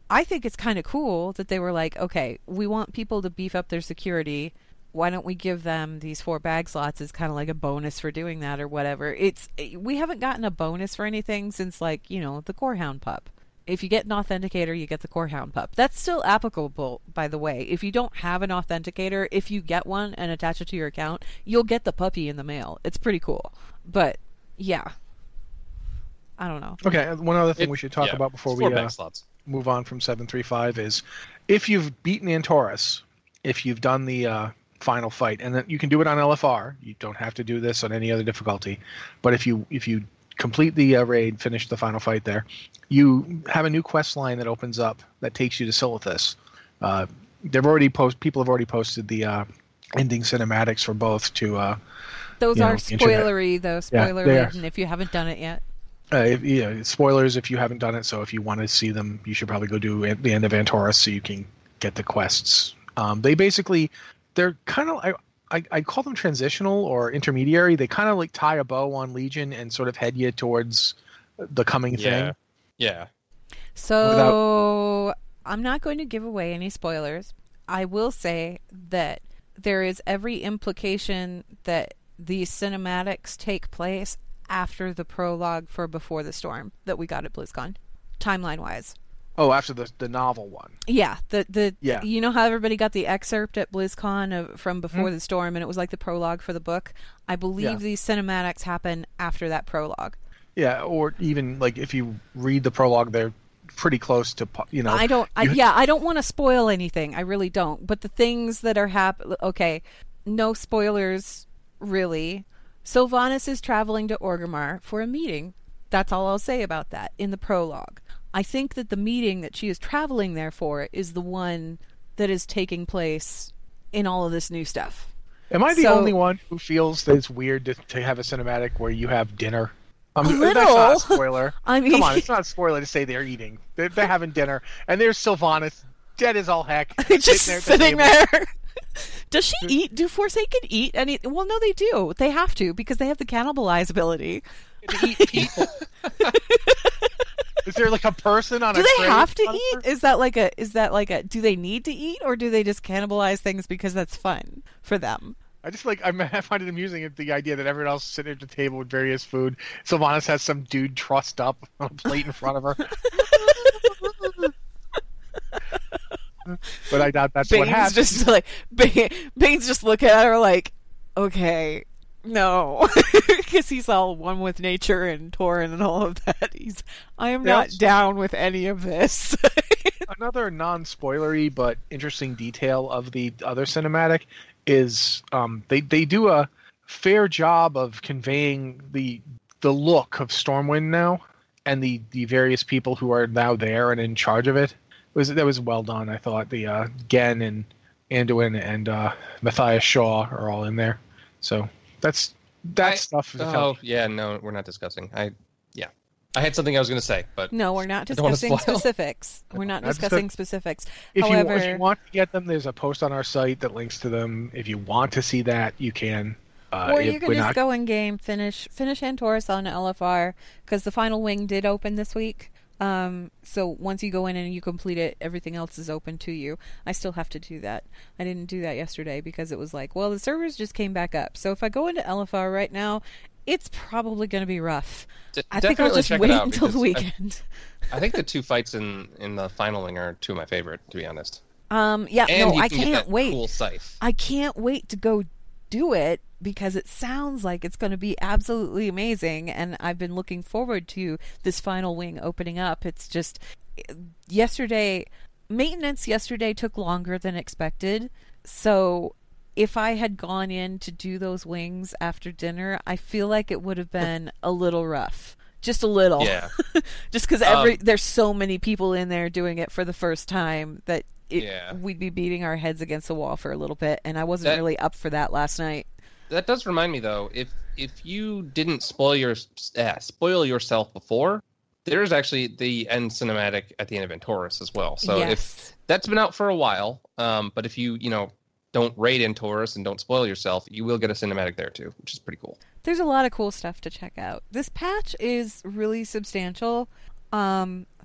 I think it's kind of cool that they were like, okay, we want people to beef up their security. Why don't we give them these four bag slots as kind of like a bonus for doing that or whatever? It's we haven't gotten a bonus for anything since, like, you know, the Corehound pup. If you get an authenticator, you get the Corehound pup. That's still applicable, by the way. If you don't have an authenticator, if you get one and attach it to your account, you'll get the puppy in the mail. It's pretty cool. But, yeah. I don't know. Okay, one other thing It- we should talk yeah, about before it's we four uh, back slots. move on from seven three five is if you've beaten Antorus, if you've done the uh, final fight, and then you can do it on L F R. You don't have to do this on any other difficulty. But if you if you complete the uh, raid, finish the final fight there, you have a new quest line that opens up that takes you to Silithus. Uh, they've already post people have already posted the uh, ending cinematics for both to. Uh, Those you are know, internet. spoilery, though. Yeah, Spoiler they are. laden if you haven't done it yet. Uh, if, you know, spoilers if you haven't done it. So if you want to see them, you should probably go do at the end of Antorus so you can get the quests. Um, they basically, they're kind of, I, I I call them transitional or intermediary. They kind of like tie a bow on Legion and sort of head you towards the coming Yeah. thing. Yeah. So I'm not going to give away any spoilers. I will say that there is every implication that these cinematics take place after the prologue for Before the Storm that we got at BlizzCon, timeline wise. Oh, after the the novel one. Yeah, the the Yeah. you know how everybody got the excerpt at BlizzCon of, from Before the Storm, and it was like the prologue for the book. I believe Yeah. these cinematics happen after that prologue. Yeah, or even like if you read the prologue, they're pretty close to pu- you know. I don't. I, you- yeah, I don't want to spoil anything. I really don't. But the things that are hap. Okay, no spoilers, really. Sylvanas is traveling to Orgrimmar for a meeting. That's all I'll say about that in the prologue. I think that the meeting that she is traveling there for is the one that is taking place in all of this new stuff. Am I the So- only one who feels that it's weird to, to have a cinematic where you have dinner? Um, A That's not little. a spoiler. I mean- Come on, it's not a spoiler to say they're eating. They're, they're having dinner, and there's Sylvanas, dead as all heck, Just sitting there. at the sitting table. there. Does she eat? Do Forsaken eat any? Well, no, they do. They have to because they have the cannibalize ability. To eat people. Is there like a person on Do a they tray have to in front of eat? her? Is that like a? Is that like a? Do they need to eat, or do they just cannibalize things because that's fun for them? I just like I find it amusing at the idea that everyone else is sitting at the table with various food. Sylvanas has some dude trussed up on a plate in front of her. But I doubt that's what Bane's happened. just like Bane, Bane's just looking at her like, okay, no, because he's all one with nature and Tauren and all of that. He's I am They not also- down with any of this. Another non-spoilery but interesting detail of the other cinematic is um, they they do a fair job of conveying the the look of Stormwind now and the, the various people who are now there and in charge of it. It was that was well done. I thought the uh, Gen and Anduin and uh, Matthias Shaw are all in there. So that's that I- stuff. Oh, felt- yeah, no, we're not discussing. I, yeah. I had something I was going to say, but No, we're not I don't wanna discussing spoil. specifics. We're not Not discussing discuss- specifics. If you, However, if you want to get them, there's a post on our site that links to them. If you want to see that, you can. Uh, or if you can we're just not- go in game, finish finish Antorus on L F R because the final wing did open this week. Um, so once you go in and you complete it, everything else is open to you. I still have to do that. I didn't do that yesterday because it was like, well, the servers just came back up. So if I go into L F R right now, it's probably going to be rough. D- I think I'll definitely just check it wait out until the because I- weekend. I think the two fights in, in the final wing are two of my favorite, to be honest. Um, yeah, And no, you I can get can't that wait. cool scythe. I can't wait to go do it because it sounds like it's going to be absolutely amazing, and I've been looking forward to this final wing opening up. It's just yesterday maintenance yesterday took longer than expected, so if I had gone in to do those wings after dinner, I feel like it would have been a little rough. Just a little. Yeah. Just because every Um, there's so many people in there doing it for the first time that it, Yeah. we'd be beating our heads against the wall for a little bit, and I wasn't That- really up for that last night. That does remind me, though, if if you didn't spoil your uh, spoil yourself before, there's actually the end cinematic at the end of Antorus as well. So Yes. if that's been out for a while, um, but if you you know don't raid Antorus and don't spoil yourself, you will get a cinematic there too, which is pretty cool. There's a lot of cool stuff to check out. This patch is really substantial. Um,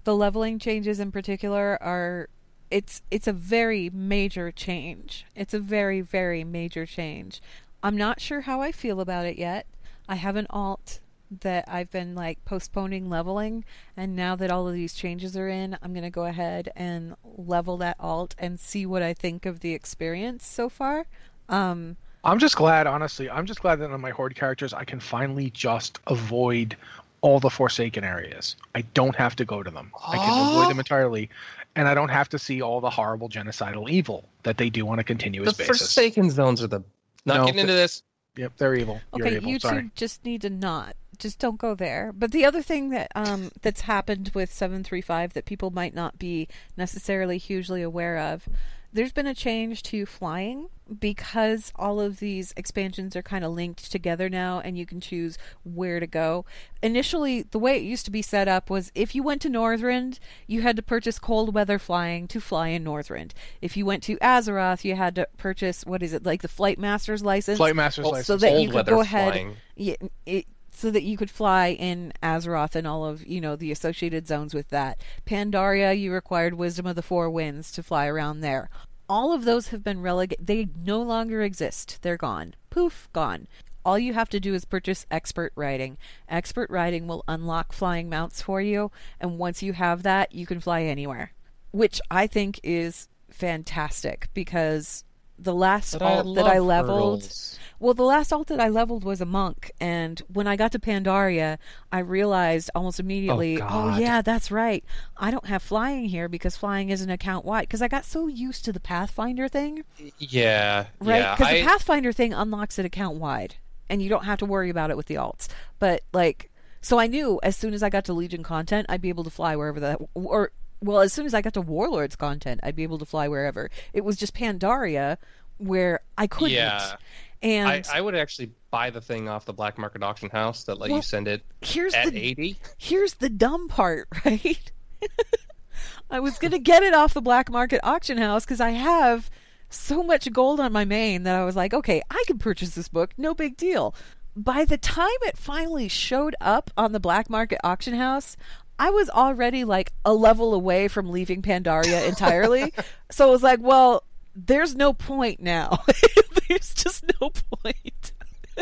the leveling changes in particular are it's it's a very major change. It's a very, very major change. I'm not sure how I feel about it yet. I have an alt that I've been like postponing leveling, and now that all of these changes are in, I'm going to go ahead and level that alt and see what I think of the experience so far. Um, I'm just glad, honestly, I'm just glad that on my Horde characters, I can finally just avoid all the Forsaken areas. I don't have to go to them. I can avoid them entirely, and I don't have to see all the horrible genocidal evil that they do on a continuous the basis. The Forsaken zones are the... Not no, getting into this. Yep, they're evil. You're okay, evil. you Sorry. two just need to not. Just don't go there. But the other thing that um, that's happened with seven three five that people might not be necessarily hugely aware of, there's been a change to flying because all of these expansions are kind of linked together now, and you can choose where to go. Initially, the way it used to be set up was if you went to Northrend, you had to purchase cold weather flying to fly in Northrend. If you went to Azeroth, you had to purchase, what is it, like the Flight Master's license? Flight Master's well, license. So that cold you could weather go ahead... flying. Yeah, it, so that you could fly in Azeroth and all of, you know, the associated zones with that. Pandaria, you required Wisdom of the Four Winds to fly around there. All of those have been relegated. They no longer exist. They're gone. Poof, gone. All you have to do is purchase Expert Riding. Expert Riding will unlock flying mounts for you, and once you have that, you can fly anywhere. Which I think is fantastic, because the last But alt I that I love leveled... hurdles. Well, the last alt that I leveled was a monk, and when I got to Pandaria, I realized almost immediately, Oh, oh, God. yeah, that's right. I don't have flying here because flying isn't account-wide, because I got so used to the Pathfinder thing, Yeah, right? yeah. Because I, the Pathfinder thing unlocks it account-wide, and you don't have to worry about it with the alts. But, like, so I knew as soon as I got to Legion content, I'd be able to fly wherever that, or, well, as soon as I got to Warlords content, I'd be able to fly wherever. It was just Pandaria where I couldn't. Yeah. And I, I would actually buy the thing off the black market auction house that let Well, you send it here's at the eighty. here's the dumb part, right? I was gonna get it off the black market auction house because I have so much gold on my main that I was like, okay, I can purchase this book, no big deal. By the time it finally showed up on the black market auction house, I was already like a level away from leaving Pandaria entirely. So I was like, well, there's no point now. There's just no point.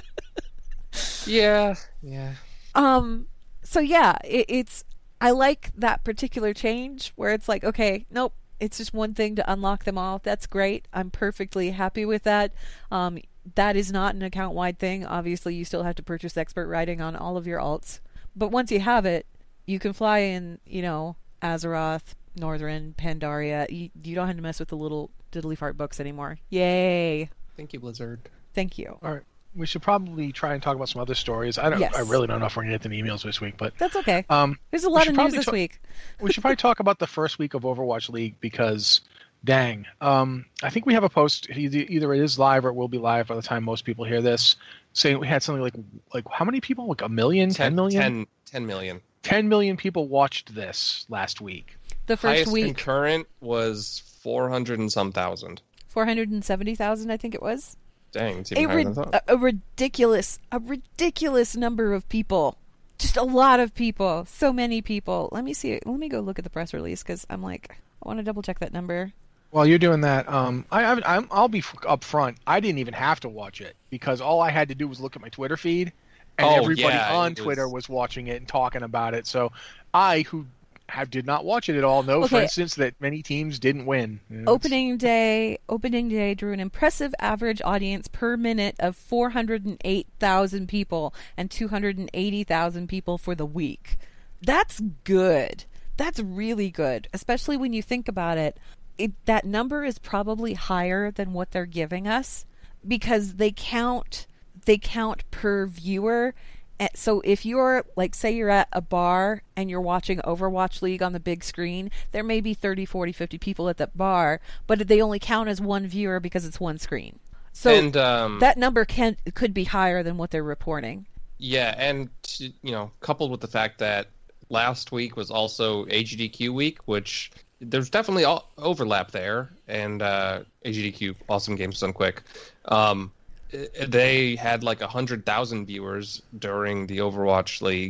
Yeah, yeah. Um. So yeah, it, it's. I like that particular change where it's like, okay, nope, it's just one thing to unlock them all. That's great. I'm perfectly happy with that. Um, that is not an account-wide thing. Obviously, you still have to purchase Expert Riding on all of your alts, but once you have it, you can fly in, you know, Azeroth, Northrend, Pandaria. You, you don't have to mess with the little diddly fart books anymore. Yay! Thank you, Blizzard. Thank you. All right. We should probably try and talk about some other stories. I don't. Yes. I really don't know if we're going to get the emails this week, but That's okay. um, There's a we lot should of news probably this ta- week. we should probably talk about the first week of Overwatch League because, dang, um, I think we have a post. Either, either it is live or it will be live by the time most people hear this, saying we had something like like how many people? Like a million, ten million, ten, ten million. ten million people watched this last week. The first Highest week, concurrent was four hundred and some thousand. four hundred seventy thousand, I think it was. Dang, it's A, even higher rid- than I thought. a, a ridiculous, a ridiculous number of people. Just a lot of people. So many people. Let me see. Let me go look at the press release because I'm like, I want to double check that number. While you're doing that, um, I, I, I'm, I'll be f- up front. I didn't even have to watch it because all I had to do was look at my Twitter feed, and Oh, everybody yeah, on it Twitter was- was watching it and talking about it. So I, who have, did not watch it at all, know, for Okay. instance, that many teams didn't win. You know, it's- Opening day, opening day drew an impressive average audience per minute of four hundred eight thousand people and two hundred eighty thousand people for the week. That's good. That's really good, especially when you think about it. It that number is probably higher than what they're giving us because they count they count per viewer. And so if you're, like, say you're at a bar and you're watching Overwatch League on the big screen, there may be thirty, forty, fifty people at that bar, but they only count as one viewer because it's one screen. So and um, that number can could be higher than what they're reporting. yeah, and to, you know, coupled with the fact that last week was also A G D Q week, which there's definitely all overlap there, and uh, A G D Q, Awesome Games Done Quick. Um, they had like a hundred thousand viewers during the Overwatch League,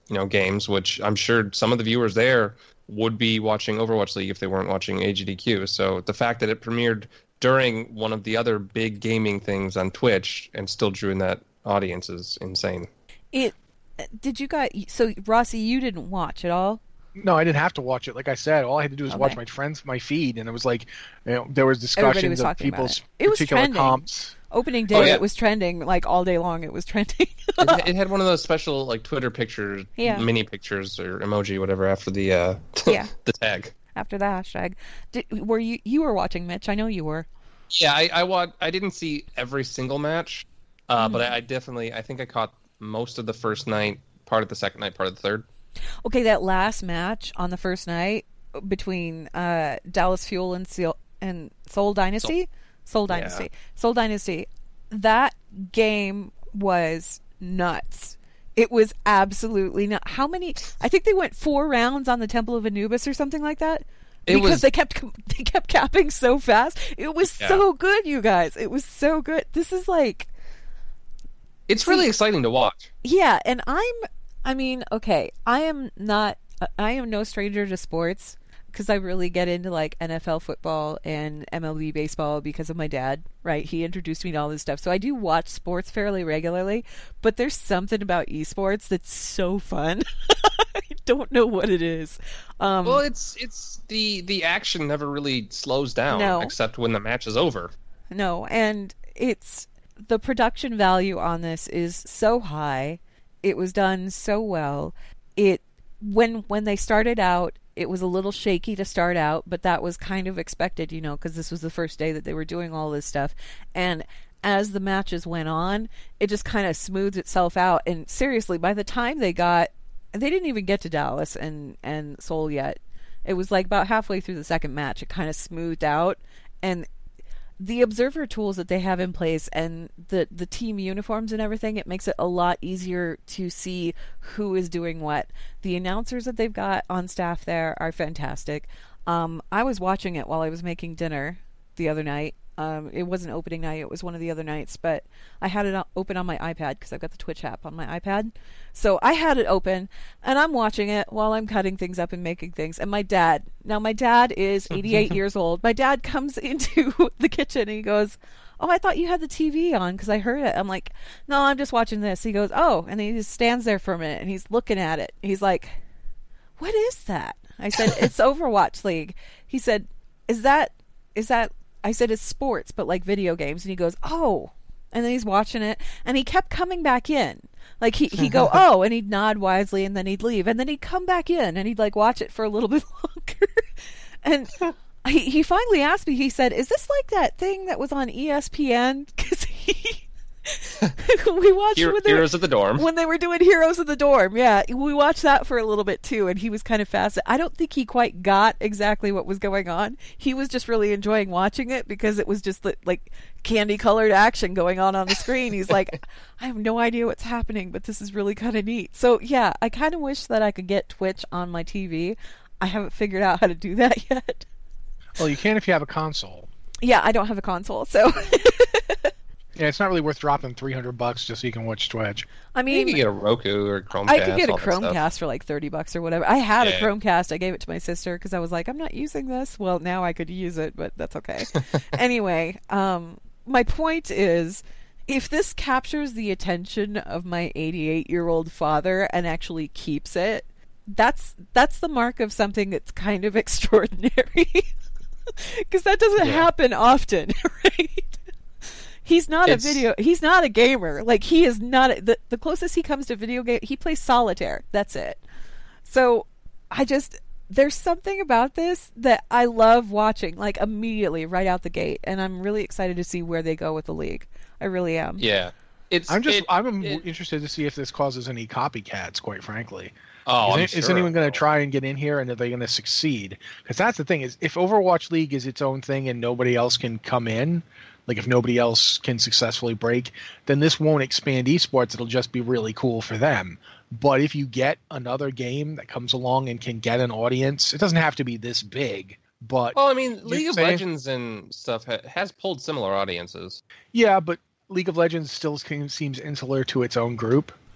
you know, games, which I'm sure some of the viewers there would be watching Overwatch League if they weren't watching A G D Q. So the fact that it premiered during one of the other big gaming things on Twitch and still drew in that audience is insane. It did you guys? So Rossi, you didn't watch at all? No, I didn't have to watch it. Like I said, all I had to do was Okay. watch my friends, my feed, and it was like, you know, there was Everybody was discussions of talking about people's it. It was particular trending. comps. Opening day, Oh, yeah. it was trending like all day long. It was trending. it, it had one of those special like Twitter pictures, Yeah. mini pictures or emoji, whatever, after the uh, Yeah. the tag. After the hashtag, Did, were you you were watching, Mitch? I know you were. Yeah, I I, wa- I didn't see every single match, uh, Mm. but I, I definitely I think I caught most of the first night, part of the second night, part of the third. Okay, that last match on the first night between uh, Dallas Fuel and Seal and Soul Dynasty, Soul Yeah. Dynasty, Soul Dynasty. That game was nuts. It was absolutely not. How many? I think they went four rounds on the Temple of Anubis or something like that. It Because was- they kept they kept capping so fast. It was Yeah. so good, you guys. It was so good. This is like. It's really exciting to watch. Yeah, and I'm I mean, okay, I am not I am no stranger to sports because I really get into like N F L football and M L B baseball because of my dad, right? He introduced me to all this stuff. So I do watch sports fairly regularly, but there's something about esports that's so fun. I don't know what it is. Um Well, it's it's the the action never really slows down, No. except when the match is over. No, and it's the production value on this is so high. It was done so well. It when when they started out, it was a little shaky to start out, but that was kind of expected, you know, because this was the first day that they were doing all this stuff. And as the matches went on, it just kind of smoothed itself out. And seriously, by the time they got, they didn't even get to Dallas and and Seoul yet. It was like about halfway through the second match, it kind of smoothed out. And the observer tools that they have in place and the the team uniforms and everything, it makes it a lot easier to see who is doing what. The announcers that they've got on staff there are fantastic. Um, I was watching it while I was making dinner the other night. Um, it wasn't opening night, it was one of the other nights, but I had it o- open on my iPad because I've got the Twitch app on my iPad. So I had it open and I'm watching it while I'm cutting things up and making things. And my dad, now my dad is eighty-eight years old. My dad comes into the kitchen and he goes, "Oh, I thought you had the T V on because I heard it." I'm like, "No, I'm just watching this." He goes, "Oh," and he just stands there for a minute and he's looking at it. He's like, "What is that?" I said, "It's Overwatch League." He said, "Is that, is that," I said, "It's sports, but like video games." And he goes, "Oh," and then he's watching it and he kept coming back in. Like he, he'd go, "Oh," and he'd nod wisely and then he'd leave. And then he'd come back in and he'd like watch it for a little bit longer. And he, he finally asked me, he said, "Is this like that thing that was on E S P N?" Because he, we watched Here, when they were- Heroes of the Dorm. when they were doing Heroes of the Dorm. Yeah, we watched that for a little bit too, and he was kind of fascinated. I don't think he quite got exactly what was going on. He was just really enjoying watching it because it was just li- like candy-colored action going on on the screen. He's like, "I have no idea what's happening, but this is really kind of neat." So yeah, I kind of wish that I could get Twitch on my T V. I haven't figured out how to do that yet. Well, you can if you have a console. Yeah, I don't have a console, so Yeah, it's not really worth dropping three hundred bucks just so you can watch Twitch. I You mean, could get a Roku or a Chromecast. I could get a all that stuff. Chromecast for like thirty bucks or whatever. I had a Yeah. Chromecast. I gave it to my sister because I was like, I'm not using this. Well, now I could use it, but that's okay. Anyway, um, my point is, if this captures the attention of my eighty-eight-year-old father and actually keeps it, that's that's the mark of something that's kind of extraordinary. Because that doesn't Yeah. happen often, right? He's not It's- a video. He's not a gamer. Like he is not a, the the closest he comes to video game. He plays solitaire. That's it. So I just there's something about this that I love watching. Like immediately right out the gate, and I'm really excited to see where they go with the league. I really am. Yeah, it's. I'm just it- I'm it- interested to see if this causes any copycats, quite frankly. Oh, is, I'm it- is sure anyone it going will. to try and get in here, and are they going to succeed? Because that's the thing is, if Overwatch League is its own thing and nobody else can come in, like if nobody else can successfully break, then this won't expand esports. It'll just be really cool for them. But if you get another game that comes along and can get an audience, it doesn't have to be this big. But Well, I mean, League of say- Legends and stuff ha- has pulled similar audiences. yeah, but League of Legends still seems seems insular to its own group.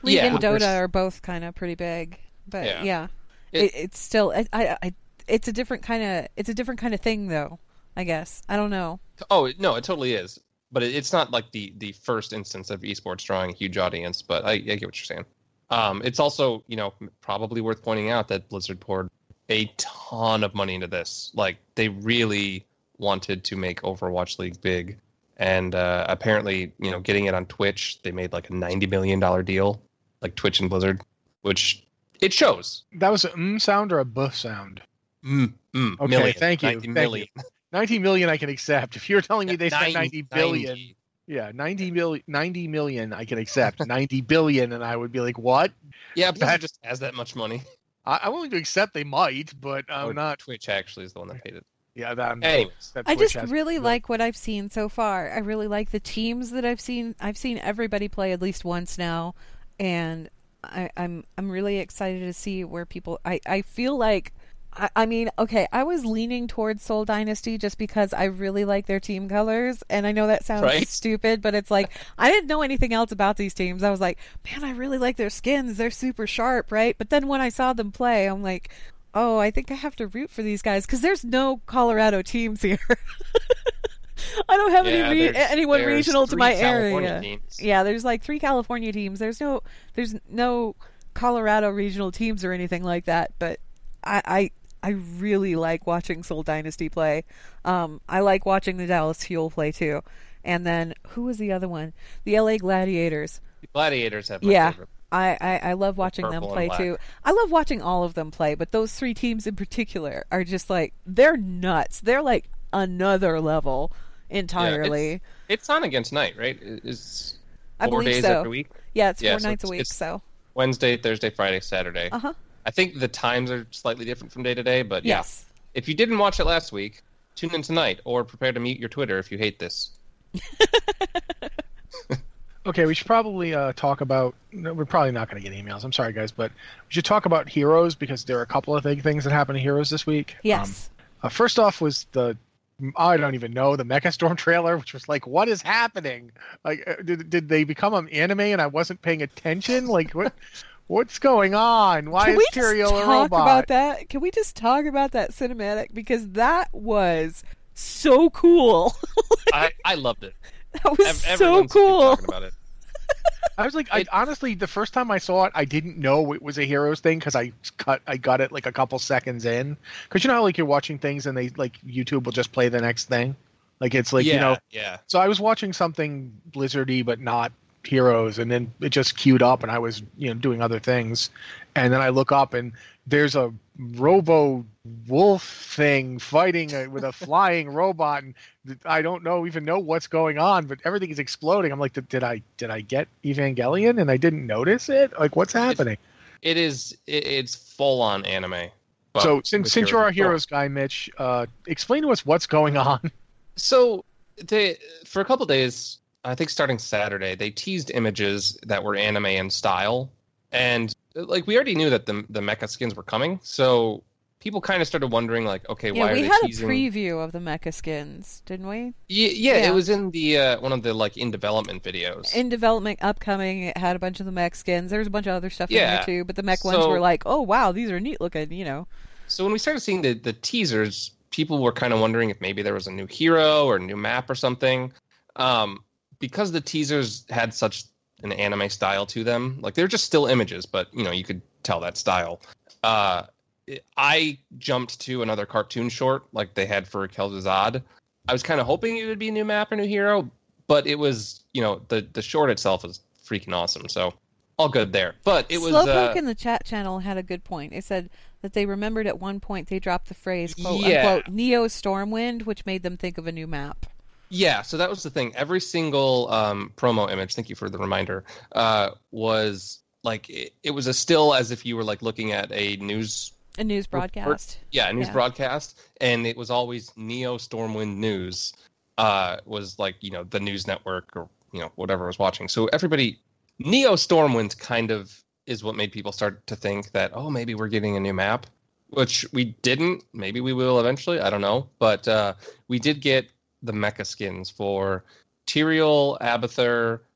League Yeah. and Dota There's- are both kind of pretty big, but yeah, Yeah. it, It- it's still I, I, I it's a different kind of it's a different kind of thing though. I guess I don't know. Oh no, it totally is. But it, it's not like the the first instance of esports drawing a huge audience. But I, I get what you're saying. Um, it's also, you know, probably worth pointing out that Blizzard poured a ton of money into this. Like, they really wanted to make Overwatch League big. And uh, apparently, you know, getting it on Twitch, they made like a ninety million dollars deal, like Twitch and Blizzard, which it shows. That was a mm sound or a buh sound? Mm, mm, Okay, million, thank you, ninety thank million. ninety million I can accept. If you're telling me they spent ninety, ninety billion, ninety. yeah, ninety million, ninety million I can accept. ninety billion, and I would be like, what? Yeah, Blizzard That- just has that much money. I, I'm willing to accept they might, but I'm Or not. Twitch actually is the one that paid it. Yeah, that. Anyways. that I Twitch just has- really no. like what I've seen so far. I really like the teams that I've seen. I've seen everybody play at least once now, and I, I'm I'm really excited to see where people. I, I feel like. I, I mean, okay, I was leaning towards Soul Dynasty just because I really like their team colors, and I know that sounds Right. stupid, but it's like I didn't know anything else about these teams. I was like, man, I really like their skins. They're super sharp, right? But then when I saw them play, I'm like, oh, I think I have to root for these guys because there's no Colorado teams here. I don't have Yeah, any re- there's- anyone there's regional to three my California area. teams. Yeah, there's like three California teams. There's no there's no Colorado regional teams or anything like that. But I I, I really like watching Soul Dynasty play. Um, I like watching the Dallas Fuel play too. And then who was the other one? The L A Gladiators. The Gladiators have my Yeah. favorite. I, I, I love watching them purple and play black. too. I love watching all of them play, but those three teams in particular are just like they're nuts. They're like another level entirely. It's on against night, right? It's I four believe days so. every week. Yeah, it's Yeah, four so nights a it's- week. it's- So Wednesday, Thursday, Friday, Saturday. uh huh. I think the times are slightly different from day to day, but yeah. Yes. If you didn't watch it last week, tune in tonight or prepare to mute your Twitter if you hate this. Okay, we should probably uh, talk about. No, we're probably not going to get emails. I'm sorry, guys, but we should talk about Heroes because there are a couple of big things that happened to Heroes this week. Yes. Um, uh, first off was the I don't even know the Mecha Storm trailer, which was like, what is happening? Like, uh, did did they become an anime and I wasn't paying attention? Like, what what's going on? Why Can is we just Tyrael a talk robot? about that? Can we just talk about that cinematic because that was so cool. I, I loved it. That was Ev- so everyone seems to be cool. talking about it. I was like, I It- honestly, the first time I saw it, I didn't know it was a Heroes thing because I cut, I got it like a couple seconds in. Because you know how like you're watching things and they like YouTube will just play the next thing, like it's like yeah, you know. yeah. So I was watching something Blizzardy, but not Heroes, and then it just queued up, and I was you know doing other things, and then I look up and there's a Robo Wolf thing fighting a, with a flying robot, and I don't know even know what's going on, but everything is exploding. I'm like, did, did I did I get Evangelion and I didn't notice it? Like, what's happening? It is. It, it's full on anime. but So with since since you're our Heroes. Heroes guy, Mitch, uh, explain to us what's going on. So they for a couple days, I think starting Saturday, they teased images that were anime in style, and like we already knew that the the mecha skins were coming, so people kind of started wondering, like, okay, Yeah, why we are they had teasing? a preview of the mecha skins, didn't we? Yeah, yeah, Yeah. it was in the uh, one of the like in development videos. In development, upcoming, it had a bunch of the mech skins. There was a bunch of other stuff in Yeah. there too, but the mech ones So- were like, oh wow, these are neat looking, you know. So when we started seeing the the teasers, people were kind of wondering if maybe there was a new hero or a new map or something. Um, because the teasers had such an anime style to them, like they're just still images, but you know you could tell that style. Uh, I jumped to another cartoon short like they had for Kel'Thuzad. I was kind of hoping it would be a new map or new hero, but it was, you know, the the short itself is freaking awesome. So all good there. But it was Slowpoke uh, in the chat channel had a good point. It said that they remembered at one point they dropped the phrase quote Yeah. unquote Neo Stormwind, which made them think of a new map. yeah. So that was the thing. Every single um, promo image, thank you for the reminder, uh, was like it, it was a still as if you were like looking at a news A news broadcast. Yeah, a news Yeah. broadcast, and it was always Neo Stormwind News. Uh, was like you know the news network or you know whatever was watching. So everybody, Neo Stormwind kind of is what made people start to think that oh maybe we're getting a new map, which we didn't. Maybe we will eventually. I don't know, but uh, we did get the mecha skins for Tyrael, Abathur,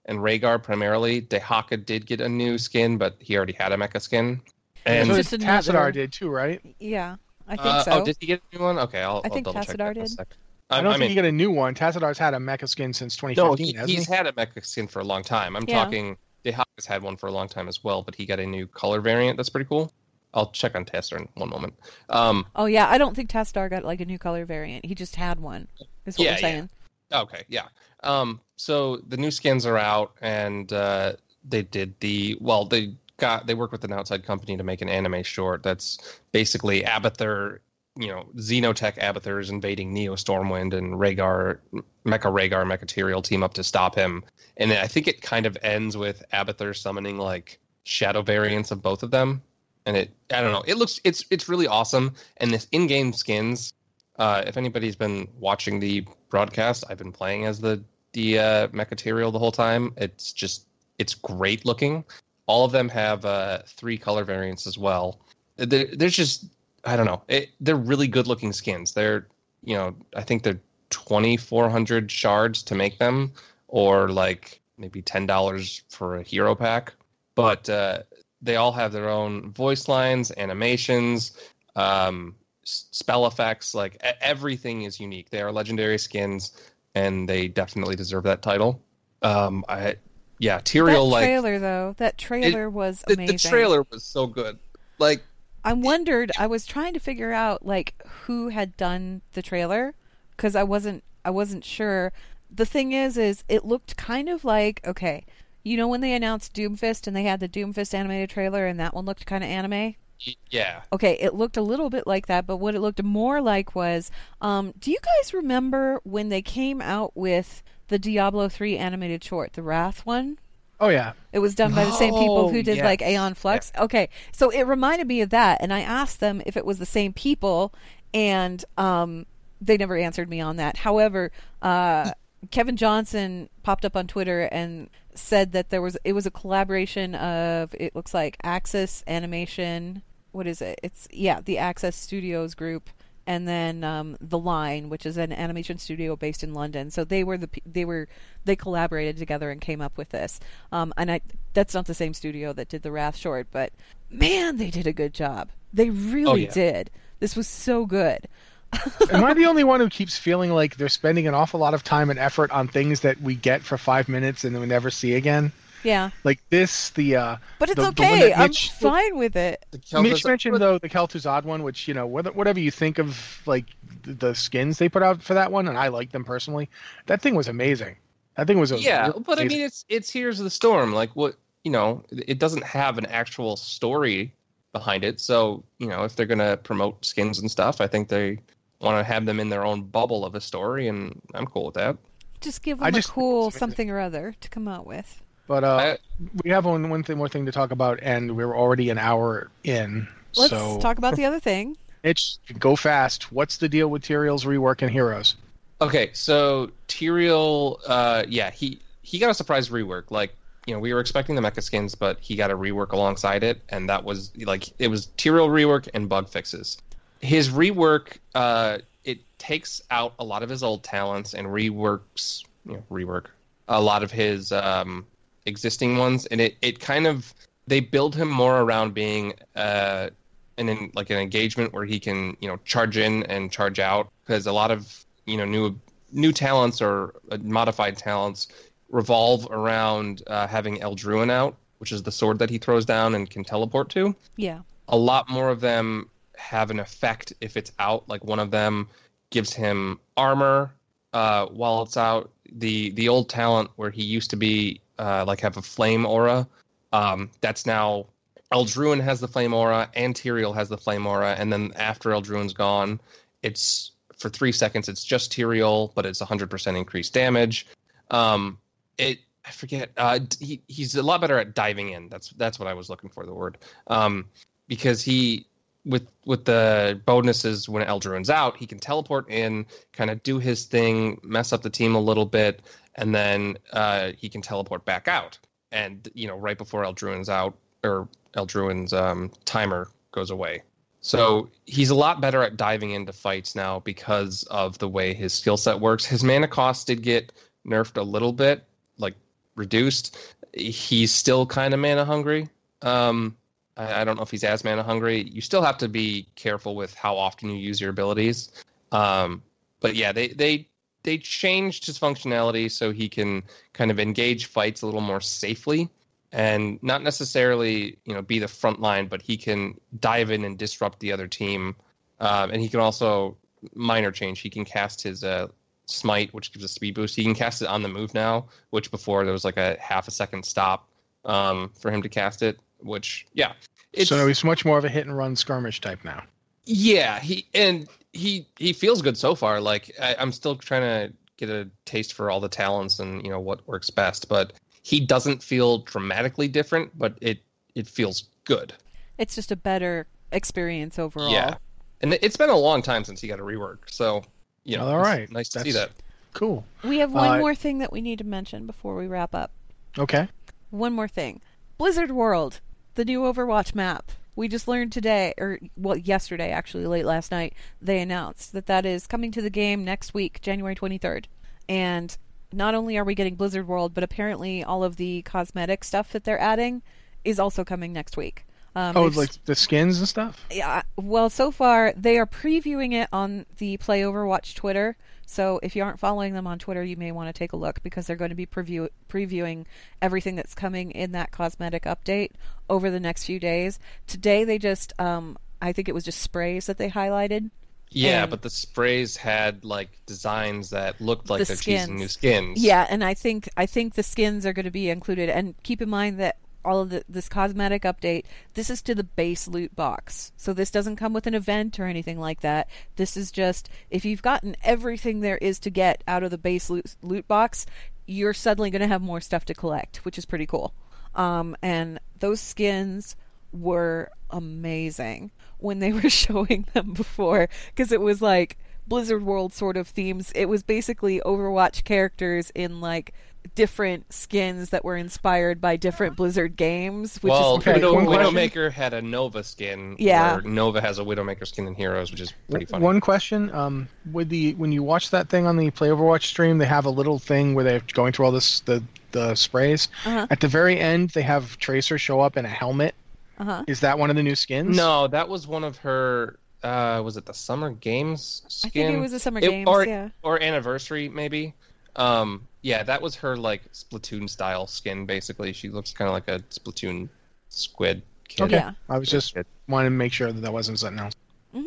and Rhaegar primarily. Dehaka did get a new skin, but he already had a mecha skin. And so just another- Tassadar did too, right? Yeah, I think uh, so. Oh, did he get a new one? Okay, I'll, I think I'll double check Tassadar that in a did. sec. I don't I think mean, he got a new one. Tassadar's had a mecha skin since twenty no, fifteen, he, hasn't he's he? had a mecha skin for a long time. I'm Yeah. talking, Dehaka's had one for a long time as well, but he got a new color variant. That's pretty cool. I'll check on Tassadar in one moment. Um, Oh yeah, I don't think Tassadar got like a new color variant. He just had one. Is what Yeah, we're saying. Okay, yeah. Um, so the new skins are out, and uh, they did the well. They got they worked with an outside company to make an anime short that's basically Abathur, you know, Xenotech Abathur is invading Neo Stormwind, and Rhaegar, Mecha Rhaegar, Mecha Tyrael team up to stop him. And I think it kind of ends with Abathur summoning like shadow variants of both of them. And it, I don't know, it looks it's it's really awesome. And this in-game skins. Uh, if anybody's been watching the broadcast, I've been playing as the the uh, Mecha Tyrael the whole time. It's just it's great looking. All of them have uh, three color variants as well. They're, they're just I don't know. It, they're really good looking skins. They're you know I think they're twenty-four hundred shards to make them, or like maybe ten dollars for a hero pack. But uh, they all have their own voice lines, animations. Um, spell effects, like everything is unique. They are legendary skins, and they definitely deserve that title. Um, I, yeah, Tyrael, That like trailer though, that trailer it- was the, amazing. the trailer was so good. Like, I wondered. I was trying to figure out like who had done the trailer because I wasn't. I wasn't sure. The thing is, is it looked kind of like okay, you know when they announced Doomfist and they had the Doomfist animated trailer and that one looked kind of anime. yeah, Okay, it looked a little bit like that, but what it looked more like was, um, do you guys remember when they came out with the Diablo three animated short, the Wrath one? Oh yeah. It was done by the same people who Oh, did like yes. Aeon Flux. Okay, so it reminded me of that, and I asked them if it was the same people, and um, they never answered me on that. However, uh, Kevin Johnson popped up on Twitter and said that there was it was a collaboration of it looks like Axis Animation. What is it? It's yeah, the Access Studios group, and then um, The Line, which is an animation studio based in London. So they were the pe- they were they collaborated together and came up with this. Um, and I that's not the same studio that did the Wrath short, but man, they did a good job. They really yeah. did. This was so good. Am I the only one who keeps feeling like they're spending an awful lot of time and effort on things that we get for five minutes and then we never see again? Yeah, Like this, the uh, but it's the, the one okay. that I'm Mitch, fine with it. the Kel'Thuzad- Mitch mentioned though the Kel'Thuzad one, which you know whether, whatever you think of like the, the skins they put out for that one, and I like them personally. That thing was amazing. That thing was a yeah, real but I amazing. mean, it's it's Heroes of the Storm. Like, what you know, it doesn't have an actual story behind it. So you know, if they're gonna promote skins and stuff, I think they want to have them in their own bubble of a story, and I'm cool with that. Just give I them just a think cool it's amazing. something or other to come out with. But uh, I- we have one one thing more thing to talk about, and we're already an hour in. Let's so talk about the other thing. Mitch, go fast. What's the deal with Tyrael's rework in Heroes? Okay, so Tyrael, uh, yeah, he he got a surprise rework. Like, you know, we were expecting the mecha skins, but he got a rework alongside it, and that was like it was Tyrael rework and bug fixes. His rework, uh, it takes out a lot of his old talents and reworks, you know, rework a lot of his um, existing ones, and it, it kind of they build him more around being uh, an in, like an engagement where he can you know charge in and charge out, because a lot of you know new new talents or uh, modified talents revolve around uh, having Eldruin out, which is the sword that he throws down and can teleport to. Yeah. A lot more of them have an effect if it's out. Like one of them gives him armor uh, while it's out. The the old talent where he used to be uh, like have a flame aura, um, that's now Eldruin has the flame aura and Tyrael has the flame aura, and then after Eldruin's gone, it's for three seconds it's just Tyrael, but it's one hundred percent increased damage. Um, it I forget. Uh, he he's a lot better at diving in. That's that's what I was looking for, the word. Um, because he with with the bonuses when Eldruin's out, he can teleport in, kind of do his thing, mess up the team a little bit, and then uh, he can teleport back out. And you know, right before Eldruin's out, or Eldruin's um, timer goes away. So he's a lot better at diving into fights now because of the way his skill set works. His mana cost did get nerfed a little bit, like reduced. He's still kind of mana hungry. Um, I, I don't know if he's as mana hungry. You still have to be careful with how often you use your abilities. Um, but yeah, they they they changed his functionality so he can kind of engage fights a little more safely, and not necessarily, you know, be the front line, but he can dive in and disrupt the other team. Um, and he can also, minor change, he can cast his uh, smite, which gives a speed boost. He can cast it on the move now, which before there was like a half a second stop um, for him to cast it, which, yeah. It's, so he's much more of a hit and run skirmish type now. Yeah, he and he he feels good so far. Like I, I'm still trying to get a taste for all the talents and, you know, what works best, but he doesn't feel dramatically different, but it it feels good. It's just a better experience overall. Yeah, and it's been a long time since he got a rework, so you know, all right, nice to That's see that. Cool. We have one uh, more thing that we need to mention before we wrap up. Okay. One more thing. Blizzard World, the new Overwatch map. We just learned today, or well, yesterday actually, late last night, they announced that that is coming to the game next week, January twenty-third. And not only are we getting Blizzard World, but apparently all of the cosmetic stuff that they're adding is also coming next week. Um, oh, like the skins and stuff? Yeah. Well, so far, they are previewing it on the Play Overwatch Twitter. So if you aren't following them on Twitter, you may want to take a look, because they're going to be preview- previewing everything that's coming in that cosmetic update over the next few days. Today, they just, um, I think it was just sprays that they highlighted. Yeah, and but the sprays had like designs that looked like the they're skins. choosing new skins. Yeah, and I think I think the skins are going to be included. And keep in mind that all of the, this cosmetic update, this is to the base loot box. So this doesn't come with an event or anything like that. This is just, if you've gotten everything there is to get out of the base loot, loot box, you're suddenly going to have more stuff to collect, which is pretty cool. Um, and those skins were amazing when they were showing them before, because it was like Blizzard World sort of themes. It was basically Overwatch characters in like different skins that were inspired by different Blizzard games, which well, is pretty Widow, cool. Widowmaker had a Nova skin. Yeah. Where Nova has a Widowmaker skin in Heroes, which is pretty funny. One question: um, with the when you watch that thing on the Play Overwatch stream, they have a little thing where they're going through all this the the sprays. Uh-huh. At the very end, they have Tracer show up in a helmet. Uh-huh. Is that one of the new skins? No, that was one of her. Uh, was it the Summer Games skin? I think it was the Summer It- Games, or, yeah. Or Anniversary, maybe. Um, yeah, that was her like Splatoon style skin. Basically, she looks kind of like a Splatoon squid kid. Okay. Yeah. I was just wanting to make sure that that wasn't something else.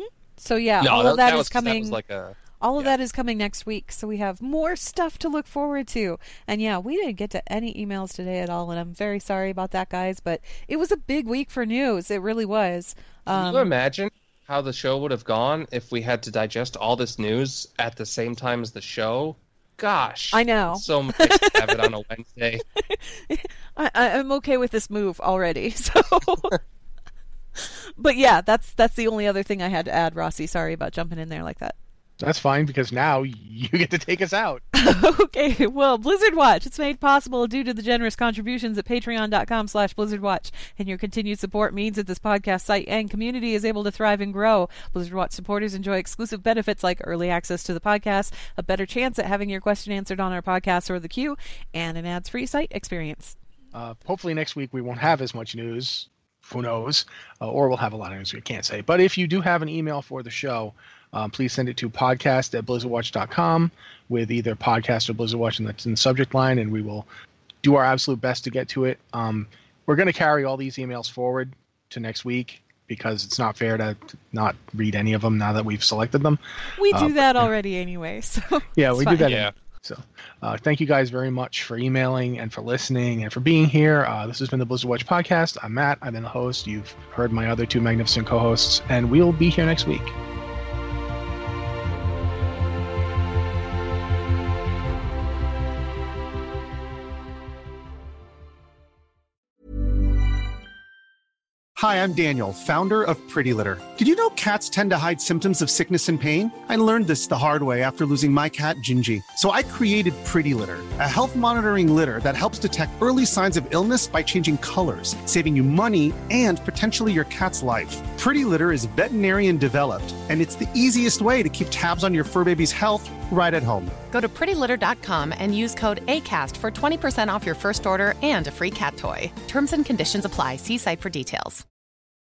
So yeah, No, all that, of that, that is was, coming. That was like a. All of yeah. that is coming next week, so we have more stuff to look forward to. And yeah, we didn't get to any emails today at all, and I'm very sorry about that, guys, but it was a big week for news. It really was. Can Um, you imagine how the show would have gone if we had to digest all this news at the same time as the show? Gosh. I know. So much to have it on a Wednesday. I, I'm okay with this move already, so... But yeah, that's that's the only other thing I had to add, Rossi. Sorry about jumping in there like that. That's fine, because now you get to take us out. Okay, well, Blizzard Watch, it's made possible due to the generous contributions at patreon.com slash blizzardwatch, and your continued support means that this podcast site and community is able to thrive and grow. Blizzard Watch supporters enjoy exclusive benefits like early access to the podcast, a better chance at having your question answered on our podcast or the queue, and an ads-free site experience. Uh, hopefully next week we won't have as much news. Who knows? Uh, or we'll have a lot of news. We can't say. But if you do have an email for the show, um, please send it to podcast at blizzardwatch dot com with either podcast or Blizzard Watch in the, in the subject line, and we will do our absolute best to get to it. Um, we're going to carry all these emails forward to next week, because it's not fair to not read any of them now that we've selected them. We do Uh, that yeah. already anyway, so Yeah, it's we fine. do that. Yeah. So uh, thank you guys very much for emailing and for listening and for being here. Uh, this has been the Blizzard Watch Podcast. I'm Matt. I've been the host. You've heard my other two magnificent co-hosts, and we'll be here next week. Hi, I'm Daniel, founder of Pretty Litter. Did you know cats tend to hide symptoms of sickness and pain? I learned this the hard way after losing my cat, Gingy. So I created Pretty Litter, a health monitoring litter that helps detect early signs of illness by changing colors, saving you money and potentially your cat's life. Pretty Litter is veterinarian developed, and it's the easiest way to keep tabs on your fur baby's health right at home. Go to pretty litter dot com and use code ACAST for twenty percent off your first order and a free cat toy. Terms and conditions apply. See site for details.